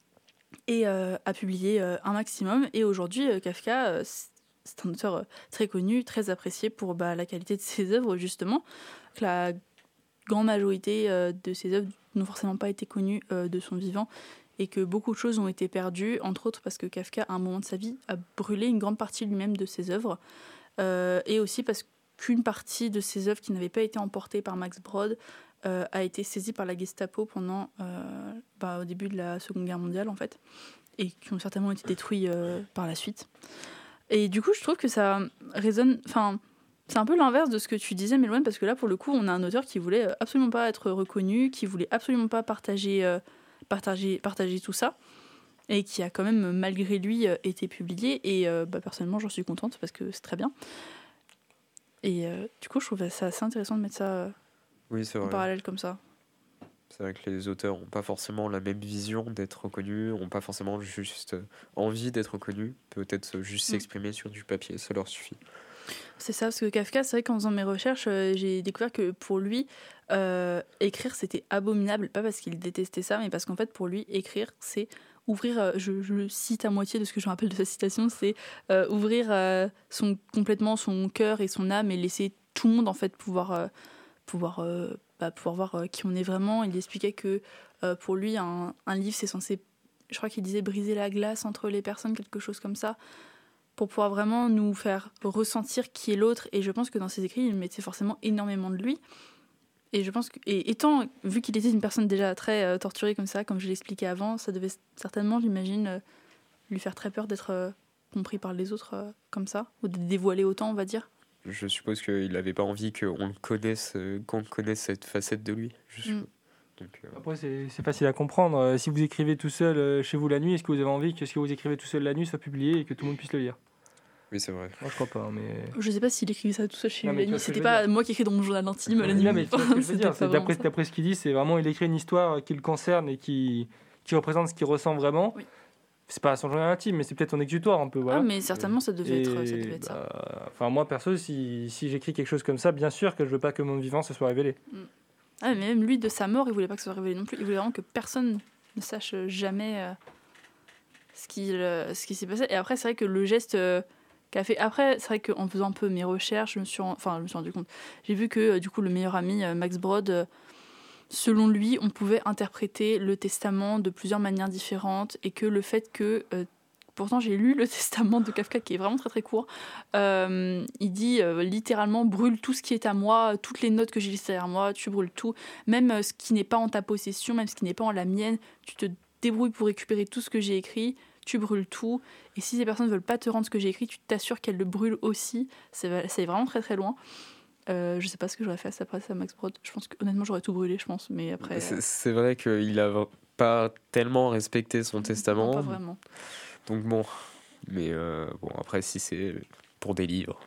et euh, a publié euh, un maximum. Et aujourd'hui, euh, Kafka, euh, c'est un auteur euh, très connu, très apprécié pour bah, la qualité de ses œuvres justement. La grande majorité euh, de ses œuvres n'ont forcément pas été connues euh, de son vivant et que beaucoup de choses ont été perdues, entre autres parce que Kafka, à un moment de sa vie, a brûlé une grande partie lui-même de ses œuvres euh, et aussi parce qu'une partie de ses œuvres qui n'avaient pas été emportées par Max Brod euh, a été saisie par la Gestapo pendant, euh, bah, au début de la Seconde Guerre mondiale en fait, et qui ont certainement été détruits euh, par la suite. Et du coup, je trouve que ça résonne... Enfin, c'est un peu l'inverse de ce que tu disais, Méloine, parce que là, pour le coup, on a un auteur qui voulait absolument pas être reconnu, qui voulait absolument pas partager, euh, partager, partager tout ça, et qui a quand même, malgré lui, euh, été publié. Et euh, bah, personnellement, j'en suis contente, parce que c'est très bien. Et euh, du coup, je trouve ça assez intéressant de mettre ça euh, oui, c'est vrai. En parallèle comme ça. C'est vrai que les auteurs n'ont pas forcément la même vision d'être reconnus, n'ont pas forcément juste envie d'être reconnus, peut-être juste s'exprimer mmh. sur du papier, ça leur suffit. C'est ça, parce que Kafka, c'est vrai qu'en faisant mes recherches, euh, j'ai découvert que pour lui, euh, écrire, c'était abominable. Pas parce qu'il détestait ça, mais parce qu'en fait, pour lui, écrire, c'est ouvrir, euh, je, je cite à moitié de ce que je me rappelle de sa citation, c'est euh, ouvrir euh, son, complètement son cœur et son âme et laisser tout le monde, en fait, pouvoir, euh, pouvoir, euh, bah, pouvoir voir euh, qui on est vraiment. Il expliquait que euh, pour lui, un, un livre, c'est censé je crois qu'il disait briser la glace entre les personnes, quelque chose comme ça, pour pouvoir vraiment nous faire ressentir qui est l'autre. Et je pense que dans ses écrits, il mettait forcément énormément de lui. Et je pense que, et étant, vu qu'il était une personne déjà très euh, torturée comme ça, comme je l'expliquais avant, ça devait certainement, j'imagine, euh, lui faire très peur d'être euh, compris par les autres euh, comme ça, ou de dévoiler autant, on va dire. Je suppose qu'il n'avait pas envie qu'on le connaisse, euh, qu'on connaisse cette facette de lui. Je Mm. Donc, euh, Après, c'est, c'est facile à comprendre. Euh, si vous écrivez tout seul euh, chez vous la nuit, est-ce que vous avez envie que ce que vous écrivez tout seul la nuit soit publié et que tout le monde puisse le lire? oui, c'est vrai. Moi, je crois pas, hein, mais... Je sais pas s'il écrivait ça tout seul chez Non, lui mais la tu vois nuit. ce que C'était je veux pas dire. moi qui écris dans mon journal intime la nuit. Non, mais tu vois ce que je veux C'était dire. pas C'est vraiment d'après, ça. d'après ce qu'il dit, c'est vraiment, il écrit une histoire qui le concerne et qui, qui représente ce qu'il ressent vraiment. Oui. C'est pas son journal intime, mais c'est peut-être son exutoire un peu. Voilà. Ah, mais certainement, ça devait, Et, être, ça devait être ça. bah, enfin, moi, perso, si, si j'écris quelque chose comme ça, bien sûr que je veux pas que mon vivant se soit révélé. Ah, mais même lui, de sa mort, il voulait pas que ça soit révélé non plus. Il voulait vraiment que personne ne sache jamais euh, ce, qu'il, euh, ce qui s'est passé. Et après, c'est vrai que le geste euh, qu'a fait. Après, c'est vrai qu'en faisant un peu mes recherches, je me suis, enfin, je me suis rendu compte. J'ai vu que euh, du coup, le meilleur ami, euh, Max Brod, euh, selon lui, on pouvait interpréter le testament de plusieurs manières différentes et que le fait que. Euh, Pourtant, j'ai lu le testament de Kafka qui est vraiment très très court. Euh, il dit euh, littéralement brûle tout ce qui est à moi, toutes les notes que j'ai laissées derrière moi, tu brûles tout, même euh, ce qui n'est pas en ta possession, même ce qui n'est pas en la mienne, tu te débrouilles pour récupérer tout ce que j'ai écrit, tu brûles tout. Et si ces personnes ne veulent pas te rendre ce que j'ai écrit, tu t'assures qu'elles le brûlent aussi. C'est, c'est vraiment très très loin. Euh, je sais pas ce que j'aurais fait après ça, Max Brod. Je pense que honnêtement j'aurais tout brûlé, je pense. Mais après. C'est, euh, c'est vrai qu'il a pas tellement respecté son testament. Non, pas vraiment. Donc bon, mais euh, bon après si c'est pour des livres.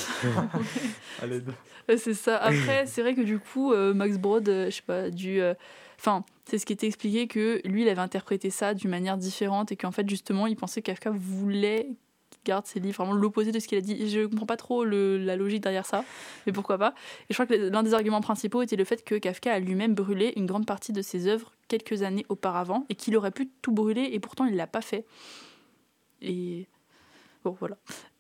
Allez. Ouais, c'est ça. Après, c'est vrai que du coup, euh, Max Brod, euh, je sais pas, du. Enfin, euh, c'est ce qui était expliqué que lui, il avait interprété ça d'une manière différente et qu'en fait, justement, il pensait que Kafka voulait qu'il garde ses livres, vraiment l'opposé de ce qu'il a dit. Et je comprends pas trop le, la logique derrière ça, mais pourquoi pas. Et je crois que l'un des arguments principaux était le fait que Kafka a lui-même brûlé une grande partie de ses œuvres quelques années auparavant et qu'il aurait pu tout brûler et pourtant il l'a pas fait. Et bon, voilà.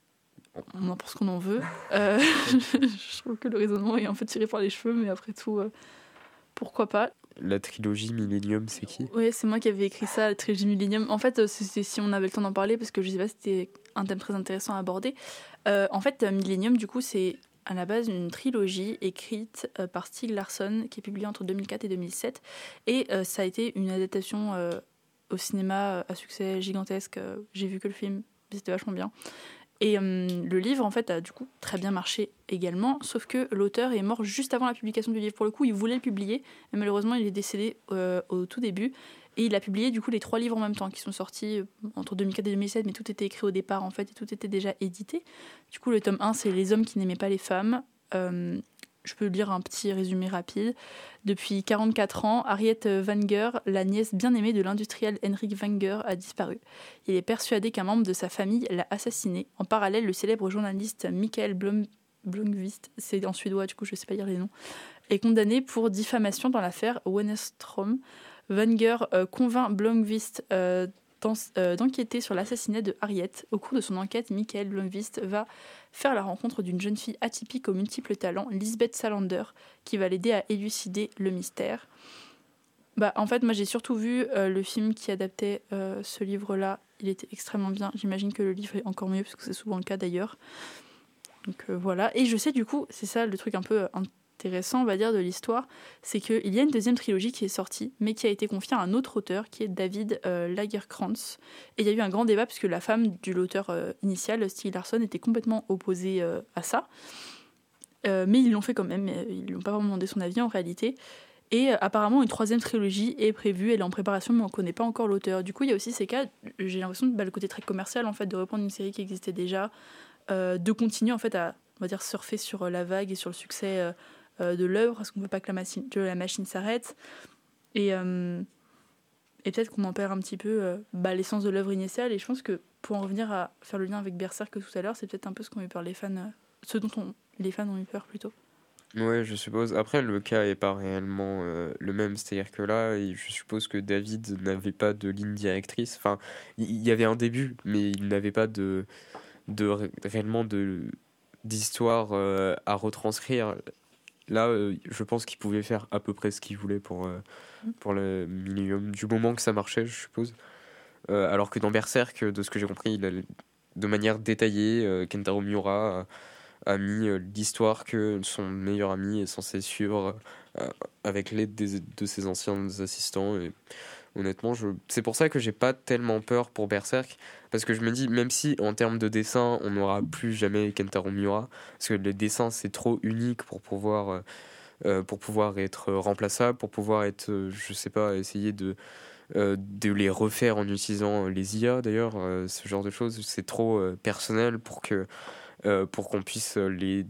On en pense qu'on en veut. Euh, je trouve que le raisonnement est un peu tiré par les cheveux, mais après tout, euh, pourquoi pas. La trilogie Millennium, c'est qui ? Oui, c'est moi qui avais écrit ça, la trilogie Millennium. En fait, c'est, c'est si on avait le temps d'en parler, parce que je sais pas, c'était un thème très intéressant à aborder. Euh, en fait, Millennium, du coup, c'est à la base une trilogie écrite euh, par Stieg Larsson, qui est publiée entre deux mille quatre et deux mille sept. Et euh, ça a été une adaptation euh, au cinéma à succès gigantesque. J'ai vu que le film, c'était vachement bien. Et euh, le livre, en fait, a du coup très bien marché également, sauf que l'auteur est mort juste avant la publication du livre. Pour le coup, il voulait le publier, mais malheureusement, il est décédé euh, au tout début. Et il a publié du coup les trois livres en même temps, qui sont sortis entre deux mille quatre et deux mille sept, mais tout était écrit au départ, en fait, et tout était déjà édité. Du coup, le tome un, c'est Les hommes qui n'aimaient pas les femmes. Euh, je peux lire un petit résumé rapide. Depuis quarante-quatre ans, Harriet Wenger, la nièce bien-aimée de l'industriel Henrik Wenger, a disparu. Il est persuadé qu'un membre de sa famille l'a assassinée. En parallèle, le célèbre journaliste Mikael Blom... Blomqvist, c'est en suédois, du coup je ne sais pas lire les noms, est condamné pour diffamation dans l'affaire Wennerström. Wenger euh, convainc Blomqvist euh, d'enquêter sur l'assassinat de Harriet. Au cours de son enquête, Mikael Blomqvist va faire la rencontre d'une jeune fille atypique aux multiples talents, Lisbeth Salander, qui va l'aider à élucider le mystère. Bah, en fait, moi j'ai surtout vu euh, le film qui adaptait euh, ce livre-là. Il était extrêmement bien. J'imagine que le livre est encore mieux, parce que c'est souvent le cas d'ailleurs. Donc euh, voilà. Et je sais du coup, c'est ça le truc un peu euh, intéressant, on va dire, de l'histoire, c'est qu'il y a une deuxième trilogie qui est sortie, mais qui a été confiée à un autre auteur, qui est David euh, Lagerkrantz. Et il y a eu un grand débat, puisque la femme de l'auteur euh, initial, Stieg Larsson, était complètement opposée euh, à ça. Euh, mais ils l'ont fait quand même, mais ils lui ont pas vraiment demandé son avis en réalité. Et euh, apparemment, une troisième trilogie est prévue, elle est en préparation, mais on ne connaît pas encore l'auteur. Du coup, il y a aussi ces cas, j'ai l'impression que bah, le côté très commercial, en fait, de reprendre une série qui existait déjà, euh, de continuer en fait à, on va dire, surfer sur la vague et sur le succès euh, euh, de l'œuvre, parce qu'on ne veut pas que la machine, que la machine s'arrête. Et, euh, et peut-être qu'on en perd un petit peu euh, bah, l'essence de l'œuvre initiale. Et je pense que pour en revenir à faire le lien avec Berserk tout à l'heure, c'est peut-être un peu ce qu'ont eu peur les fans, euh, ce dont on, les fans ont eu peur plutôt. Ouais, je suppose. Après, le cas est pas réellement euh, le même. C'est-à-dire que là, je suppose que David n'avait pas de ligne directrice. Enfin, il y, y avait un début, mais il n'avait pas de, de ré- réellement de d'histoire euh, à retranscrire. Là, euh, je pense qu'il pouvait faire à peu près ce qu'il voulait pour, euh, pour le Millennium, du moment que ça marchait, je suppose. Euh, alors que dans Berserk, de ce que j'ai compris, il a, de manière détaillée, euh, Kentaro Miura a, a mis euh, l'histoire que son meilleur ami est censé suivre euh, avec l'aide des, de ses anciens assistants. Et honnêtement, je... c'est pour ça que j'ai pas tellement peur pour Berserk, parce que je me dis, même si en termes de dessin, on n'aura plus jamais Kentaro Miura, parce que le dessin c'est trop unique pour pouvoir, euh, euh, pour pouvoir être remplaçable, pour pouvoir être, euh, je sais pas, essayer de Euh, de les refaire en utilisant les I A d'ailleurs, euh, ce genre de choses, c'est trop euh, personnel pour que euh, pour qu'on puisse les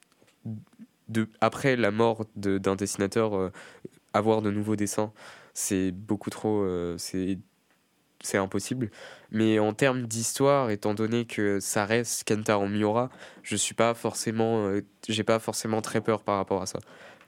de après la mort de, d'un dessinateur euh, avoir de nouveaux dessins, c'est beaucoup trop euh, c'est c'est impossible. Mais en termes d'histoire, étant donné que ça reste Kentaro Miura, je suis pas forcément euh, j'ai pas forcément très peur par rapport à ça.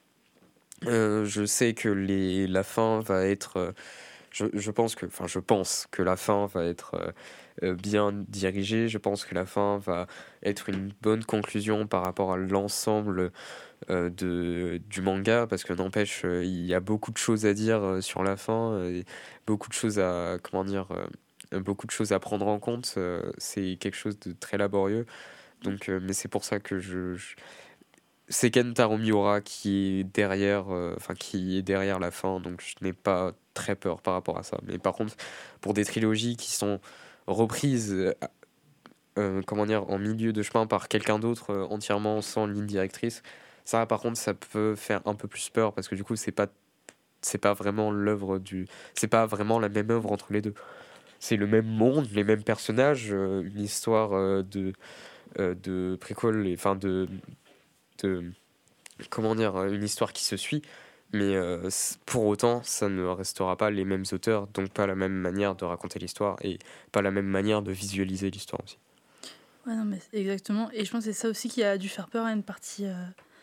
Euh, je sais que les la fin va être euh, Je, je pense que, enfin, je pense que la fin va être euh, euh, bien dirigée. Je pense que la fin va être une bonne conclusion par rapport à l'ensemble euh, de du manga, parce que n'empêche, euh, il y a beaucoup de choses à dire euh, sur la fin, euh, et beaucoup de choses à, comment dire, euh, beaucoup de choses à prendre en compte. Euh, c'est quelque chose de très laborieux. Donc, euh, mais c'est pour ça que je, je c'est Kentaro Miura qui est derrière, euh, enfin qui est derrière la fin, donc je n'ai pas très peur par rapport à ça. Mais par contre, pour des trilogies qui sont reprises, euh, euh, comment dire, en milieu de chemin par quelqu'un d'autre, euh, entièrement sans ligne directrice, ça, par contre, ça peut faire un peu plus peur, parce que du coup, c'est pas, c'est pas vraiment l'œuvre du, c'est pas vraiment la même œuvre entre les deux. C'est le même monde, les mêmes personnages, euh, une histoire euh, de, euh, de préquel, enfin de de, comment dire, une histoire qui se suit, mais euh, pour autant ça ne restera pas les mêmes auteurs, donc pas la même manière de raconter l'histoire et pas la même manière de visualiser l'histoire aussi. Ouais, non, mais exactement, et je pense que c'est ça aussi qui a dû faire peur à une partie euh,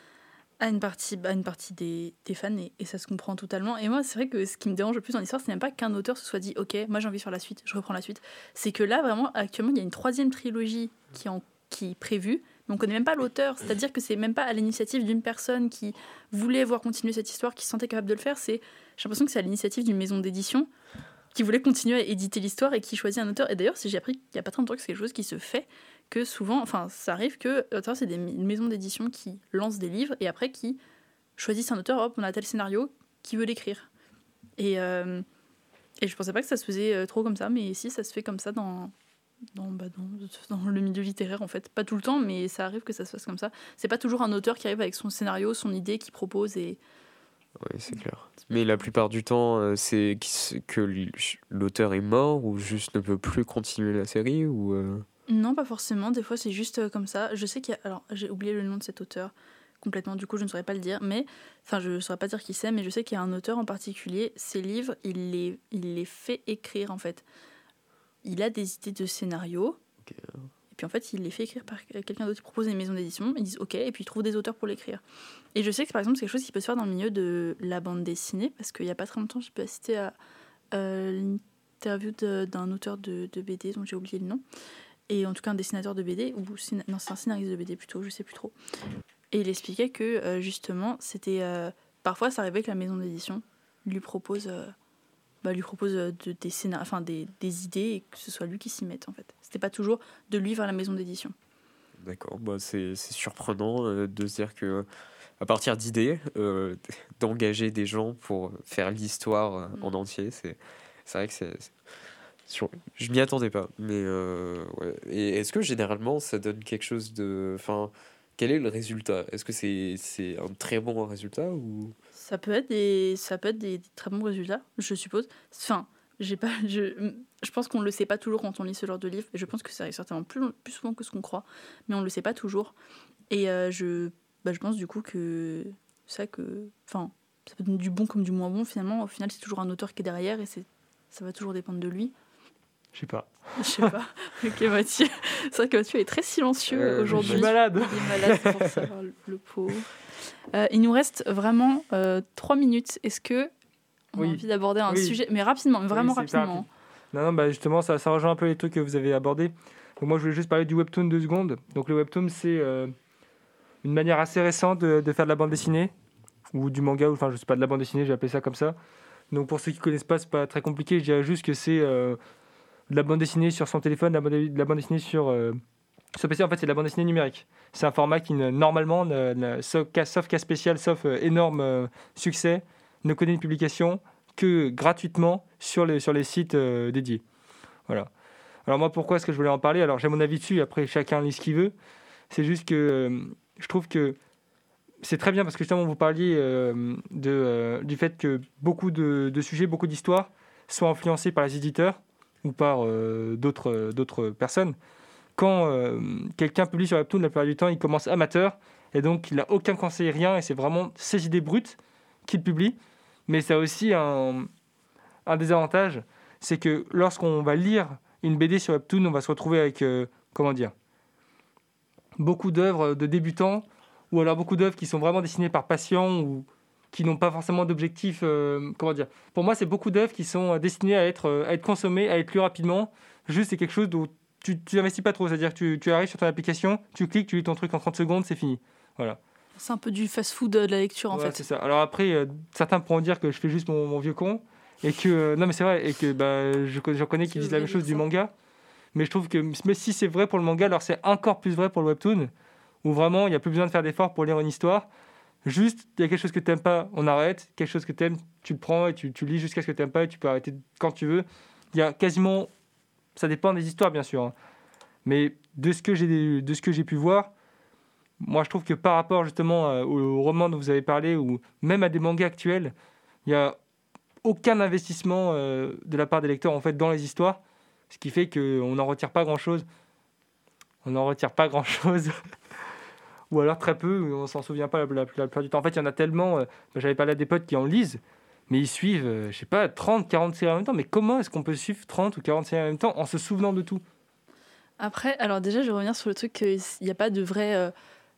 à une partie, à une partie des, des fans, et, et ça se comprend totalement. Et moi, c'est vrai que ce qui me dérange le plus dans l'histoire, c'est même pas qu'un auteur se soit dit ok, moi j'ai envie de faire la suite, je reprends la suite. C'est que là, vraiment, actuellement, il y a une troisième trilogie qui est, en, qui est prévue, mais on connaît même pas l'auteur, c'est-à-dire que c'est même pas à l'initiative d'une personne qui voulait voir continuer cette histoire, qui se sentait capable de le faire. C'est, j'ai l'impression que c'est à l'initiative d'une maison d'édition qui voulait continuer à éditer l'histoire et qui choisit un auteur. Et d'ailleurs, si j'ai appris qu'il y a pas très longtemps que c'est quelque chose qui se fait, que souvent, enfin, ça arrive que l'auteur, c'est des une maison d'édition qui lance des livres et après qui choisissent un auteur, hop, on a tel scénario, qui veut l'écrire. Et, euh, et je pensais pas que ça se faisait trop comme ça, mais si, ça se fait comme ça dans... Dans, bah dans, dans le milieu littéraire, en fait. Pas tout le temps, mais ça arrive que ça se fasse comme ça. C'est pas toujours un auteur qui arrive avec son scénario, son idée, qui propose et... Oui, c'est clair. Mais la plupart du temps, c'est que l'auteur est mort ou juste ne peut plus continuer la série ou euh... Non, pas forcément. Des fois, c'est juste comme ça. Je sais qu'il y a... Alors, j'ai oublié le nom de cet auteur complètement, du coup, je ne saurais pas le dire, mais... Enfin, je ne saurais pas dire qui c'est, mais je sais qu'il y a un auteur en particulier, ses livres, il les, il les fait écrire, en fait. Il a des idées de scénario, okay. Et puis en fait, il les fait écrire par quelqu'un d'autre. Il propose des maisons d'édition, ils disent OK, et puis il trouve des auteurs pour l'écrire. Et je sais que par exemple, c'est quelque chose qui peut se faire dans le milieu de la bande dessinée, parce qu'il n'y a pas très longtemps, j'ai pu assister à euh, l'interview de, d'un auteur de, de B D, dont j'ai oublié le nom, et en tout cas un dessinateur de B D, ou non, c'est un scénariste de B D plutôt, je sais plus trop. Et il expliquait que euh, justement, c'était euh, parfois ça arrivait que la maison d'édition lui propose. Euh, Bah, lui propose de, des, scénar- enfin, des, des idées et que ce soit lui qui s'y mette en fait. C'était pas toujours de lui vers la maison d'édition. D'accord, bah, c'est, c'est surprenant euh, de se dire que à partir d'idées, euh, d'engager des gens pour faire l'histoire euh, mm. en entier, c'est, c'est vrai que c'est... c'est... Sur... Je m'y attendais pas, mais euh, ouais. Et est-ce que généralement ça donne quelque chose de... Enfin, quel est le résultat ? Est-ce que c'est, c'est un très bon résultat ou... Ça peut être des, ça peut être des, des très bons résultats, je suppose. Enfin, j'ai pas, je, je pense qu'on le sait pas toujours quand on lit ce genre de livre, et je pense que ça arrive certainement plus, plus souvent que ce qu'on croit, mais on le sait pas toujours. Et euh, je, bah, je pense du coup que ça que, enfin, ça peut être du bon comme du moins bon finalement. Au final, c'est toujours un auteur qui est derrière et c'est, ça va toujours dépendre de lui. Je sais pas. Je sais pas. Ok, Mathieu. C'est vrai que Mathieu est très silencieux euh, aujourd'hui. Je suis malade. Il est malade, c'est pour ça, le, le pauvre. Euh, il nous reste vraiment euh, trois minutes. Est-ce que on oui. a envie d'aborder un oui. sujet, mais rapidement, vraiment oui, rapidement. Rapide. Non, non, bah justement, ça, ça rejoint un peu les trucs que vous avez abordés. Donc moi, je voulais juste parler du webtoon deux secondes. Donc le webtoon, c'est euh, une manière assez récente de, de faire de la bande dessinée ou du manga, ou enfin, je sais pas, de la bande dessinée, j'ai appelé ça comme ça. Donc pour ceux qui connaissent pas, c'est pas très compliqué. Je dirais juste que c'est euh, de la bande dessinée sur son téléphone, de la bande, de la bande dessinée sur, euh, sur P C. En fait, c'est de la bande dessinée numérique. C'est un format qui, ne, normalement, ne, ne, sauf, cas, sauf cas spécial, sauf euh, énorme euh, succès, ne connaît une publication que gratuitement sur les, sur les sites euh, dédiés. Voilà. Alors moi, pourquoi est-ce que je voulais en parler ? Alors j'ai mon avis dessus, après chacun lit ce qu'il veut. C'est juste que euh, je trouve que c'est très bien parce que justement vous parliez euh, de, euh, du fait que beaucoup de, de sujets, beaucoup d'histoires sont influencés par les éditeurs ou par euh, d'autres, euh, d'autres personnes. Quand euh, quelqu'un publie sur Webtoon, la plupart du temps, il commence amateur et donc il n'a aucun conseil, rien, et c'est vraiment ses idées brutes qu'il publie. Mais ça a aussi un, un désavantage, c'est que lorsqu'on va lire une B D sur Webtoon, on va se retrouver avec, euh, comment dire, beaucoup d'œuvres de débutants, ou alors beaucoup d'œuvres qui sont vraiment dessinées par passion, ou qui n'ont pas forcément d'objectif, euh, comment dire. Pour moi, c'est beaucoup d'œuvres qui sont destinées à être, à être consommées, à être lues rapidement. Juste, c'est quelque chose dont tu n'investis pas trop, c'est-à-dire que tu, tu arrives sur ton application, tu cliques, tu lis ton truc en trente secondes, c'est fini. Voilà. C'est un peu du fast-food de la lecture, en ouais, fait. C'est ça. Alors après, euh, certains pourront dire que je fais juste mon, mon vieux con, et que euh, non mais c'est vrai, et que bah, je, j'en connais qui disent la même chose du manga, mais je trouve que mais si c'est vrai pour le manga, alors c'est encore plus vrai pour le webtoon, où vraiment il n'y a plus besoin de faire d'efforts pour lire une histoire. Juste, il y a quelque chose que tu n'aimes pas, on arrête, quelque chose que tu aimes, tu le prends et tu, tu lis jusqu'à ce que tu n'aimes pas, et tu peux arrêter quand tu veux. Il y a quasiment, ça dépend des histoires bien sûr, hein. Mais de ce que j'ai de ce que j'ai pu voir, moi je trouve que par rapport justement euh, au roman dont vous avez parlé, ou même à des mangas actuels, il y a aucun investissement euh, de la part des lecteurs en fait dans les histoires, ce qui fait qu'on n'en retire pas grand chose. On n'en retire pas grand chose, ou alors très peu, on s'en souvient pas la, la, la plupart du temps. En fait, il y en a tellement. Euh, j'avais parlé à des potes qui en lisent, mais ils suivent, euh, je sais pas, trente, quarante séries en même temps. Mais comment est-ce qu'on peut suivre trente ou quarante séries en même temps en se souvenant de tout ? Après, alors déjà, je vais revenir sur le truc qu'il n'y a pas de vraie euh,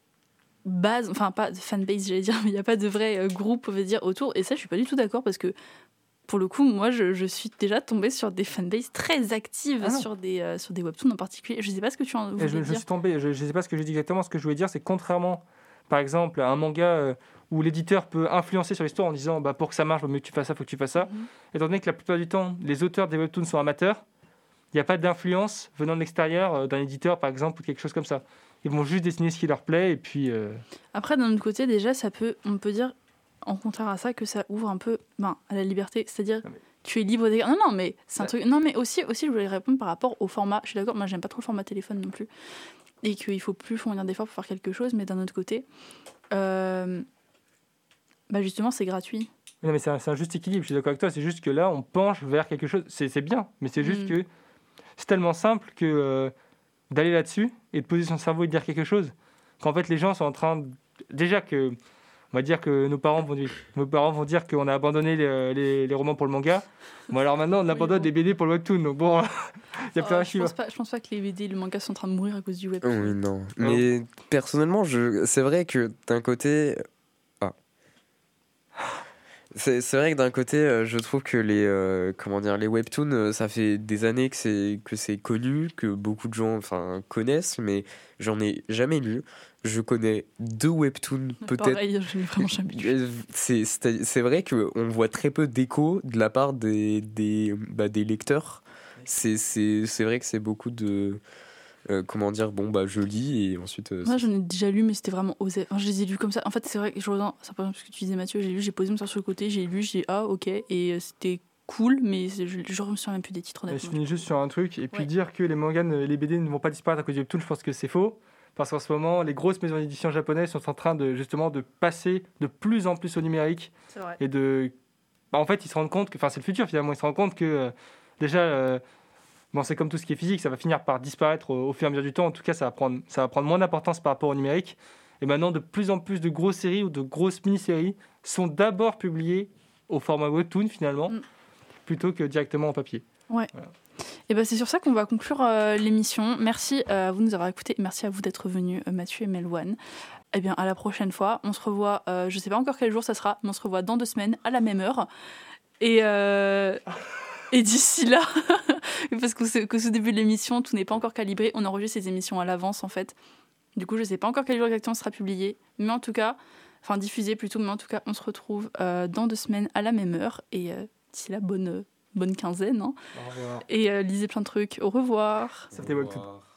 base, enfin pas de fanbase, j'allais dire, mais il n'y a pas de vrai euh, groupe, on va dire, autour. Et ça, je suis pas du tout d'accord parce que, pour le coup, moi, je, je suis déjà tombée sur des fanbases très actives ah sur, des, euh, sur des webtoons en particulier. Je sais pas ce que tu en voulais je, dire. Je suis tombée, je, je sais pas ce que j'ai dit exactement. Ce que je voulais dire, c'est contrairement, par exemple, à un manga euh, où l'éditeur peut influencer sur l'histoire en disant bah, pour que ça marche, il vaut mieux que tu fasses ça, il faut que tu fasses ça. Mm-hmm. Étant donné que la plupart du temps, les auteurs des webtoons sont amateurs, il n'y a pas d'influence venant de l'extérieur, euh, d'un éditeur par exemple, ou quelque chose comme ça. Ils vont juste dessiner ce qui leur plaît et puis... Euh... Après, d'un autre côté, déjà, ça peut, on peut dire, en contraire à ça, que ça ouvre un peu ben, à la liberté. C'est-à-dire, mais... tu es libre d'écrire. Non, non, mais c'est un ouais. truc... Non, mais aussi, aussi, je voulais répondre par rapport au format. Je suis d'accord, moi, j'aime pas trop le format téléphone non plus. Et qu'il faut plus fournir d'efforts pour faire quelque chose. Mais d'un autre côté, euh... bah, justement, c'est gratuit. Non, mais c'est un, c'est un juste équilibre, je suis d'accord avec toi. C'est juste que là, on penche vers quelque chose. C'est, c'est bien, mais c'est juste mmh. que... C'est tellement simple que euh, d'aller là-dessus et de poser son cerveau et de dire quelque chose, qu'en fait les gens sont en train de... Déjà que, on va dire que nos parents vont dire, nos parents vont dire qu'on a abandonné les, les, les romans pour le manga. Bon alors maintenant on oui, abandonne bon. des B D pour le webtoon, donc bon, il y a plus oh, rien qui va. Je pense pas que les B D et le manga sont en train de mourir à cause du webtoon. Oui, non. Mais oh. personnellement, je... c'est vrai que d'un côté... Ah. C'est, c'est vrai que d'un côté, euh, je trouve que les, euh, comment dire, les webtoons, euh, ça fait des années que c'est, que c'est connu, que beaucoup de gens enfin, connaissent, mais j'en ai jamais lu. Je connais deux webtoons, peut-être. Pareil, je n'ai vraiment jamais lu. C'est, c'est, c'est vrai qu'on voit très peu d'écho de la part des, des, bah, des lecteurs. C'est, c'est, c'est vrai que c'est beaucoup de... Euh, comment dire, bon bah je lis et ensuite. Euh, Moi j'en ai déjà lu, mais c'était vraiment osé. Enfin, je les ai lus comme ça. En fait, c'est vrai que je reviens, c'est par exemple ce que tu disais, Mathieu, j'ai lu, j'ai posé mon sur le côté, j'ai lu, j'ai dit ah ok, et euh, c'était cool, mais je, je me souviens même plus des titres. Je finis juste sur un truc, et puis ouais. dire que les mangas, les B D ne vont pas disparaître à cause du webtoon, je pense que c'est faux. Parce qu'en ce moment, les grosses maisons d'édition japonaises sont en train de justement de passer de plus en plus au numérique. C'est vrai. Et de. Bah, en fait, ils se rendent compte que. Enfin, c'est le futur finalement, ils se rendent compte que euh, déjà. Euh, Bon, c'est comme tout ce qui est physique, ça va finir par disparaître au, au fur et à mesure du temps. En tout cas, ça va prendre, ça va prendre moins d'importance par rapport au numérique. Et maintenant, de plus en plus de grosses séries ou de grosses mini-séries sont d'abord publiées au format webtoon, finalement, mm. plutôt que directement en papier. Ouais. Voilà. Et ben, c'est sur ça qu'on va conclure euh, l'émission. Merci à vous de nous avoir écoutés. Merci à vous d'être venus, euh, Mathieu et Melwan. Eh bien, à la prochaine fois. On se revoit, euh, je ne sais pas encore quel jour ça sera, mais on se revoit dans deux semaines, à la même heure. Et... Euh... Et d'ici là, parce qu'au ce début de l'émission, tout n'est pas encore calibré, on enregistre ces émissions à l'avance en fait. Du coup, je ne sais pas encore quel jour exactement sera publié, mais en tout cas, enfin diffusé plutôt, mais en tout cas, on se retrouve euh, dans deux semaines à la même heure. Et euh, d'ici là, bonne, bonne quinzaine. Hein. Au revoir. Et euh, lisez plein de trucs. Au revoir. Ça fait Au Webtoon. revoir.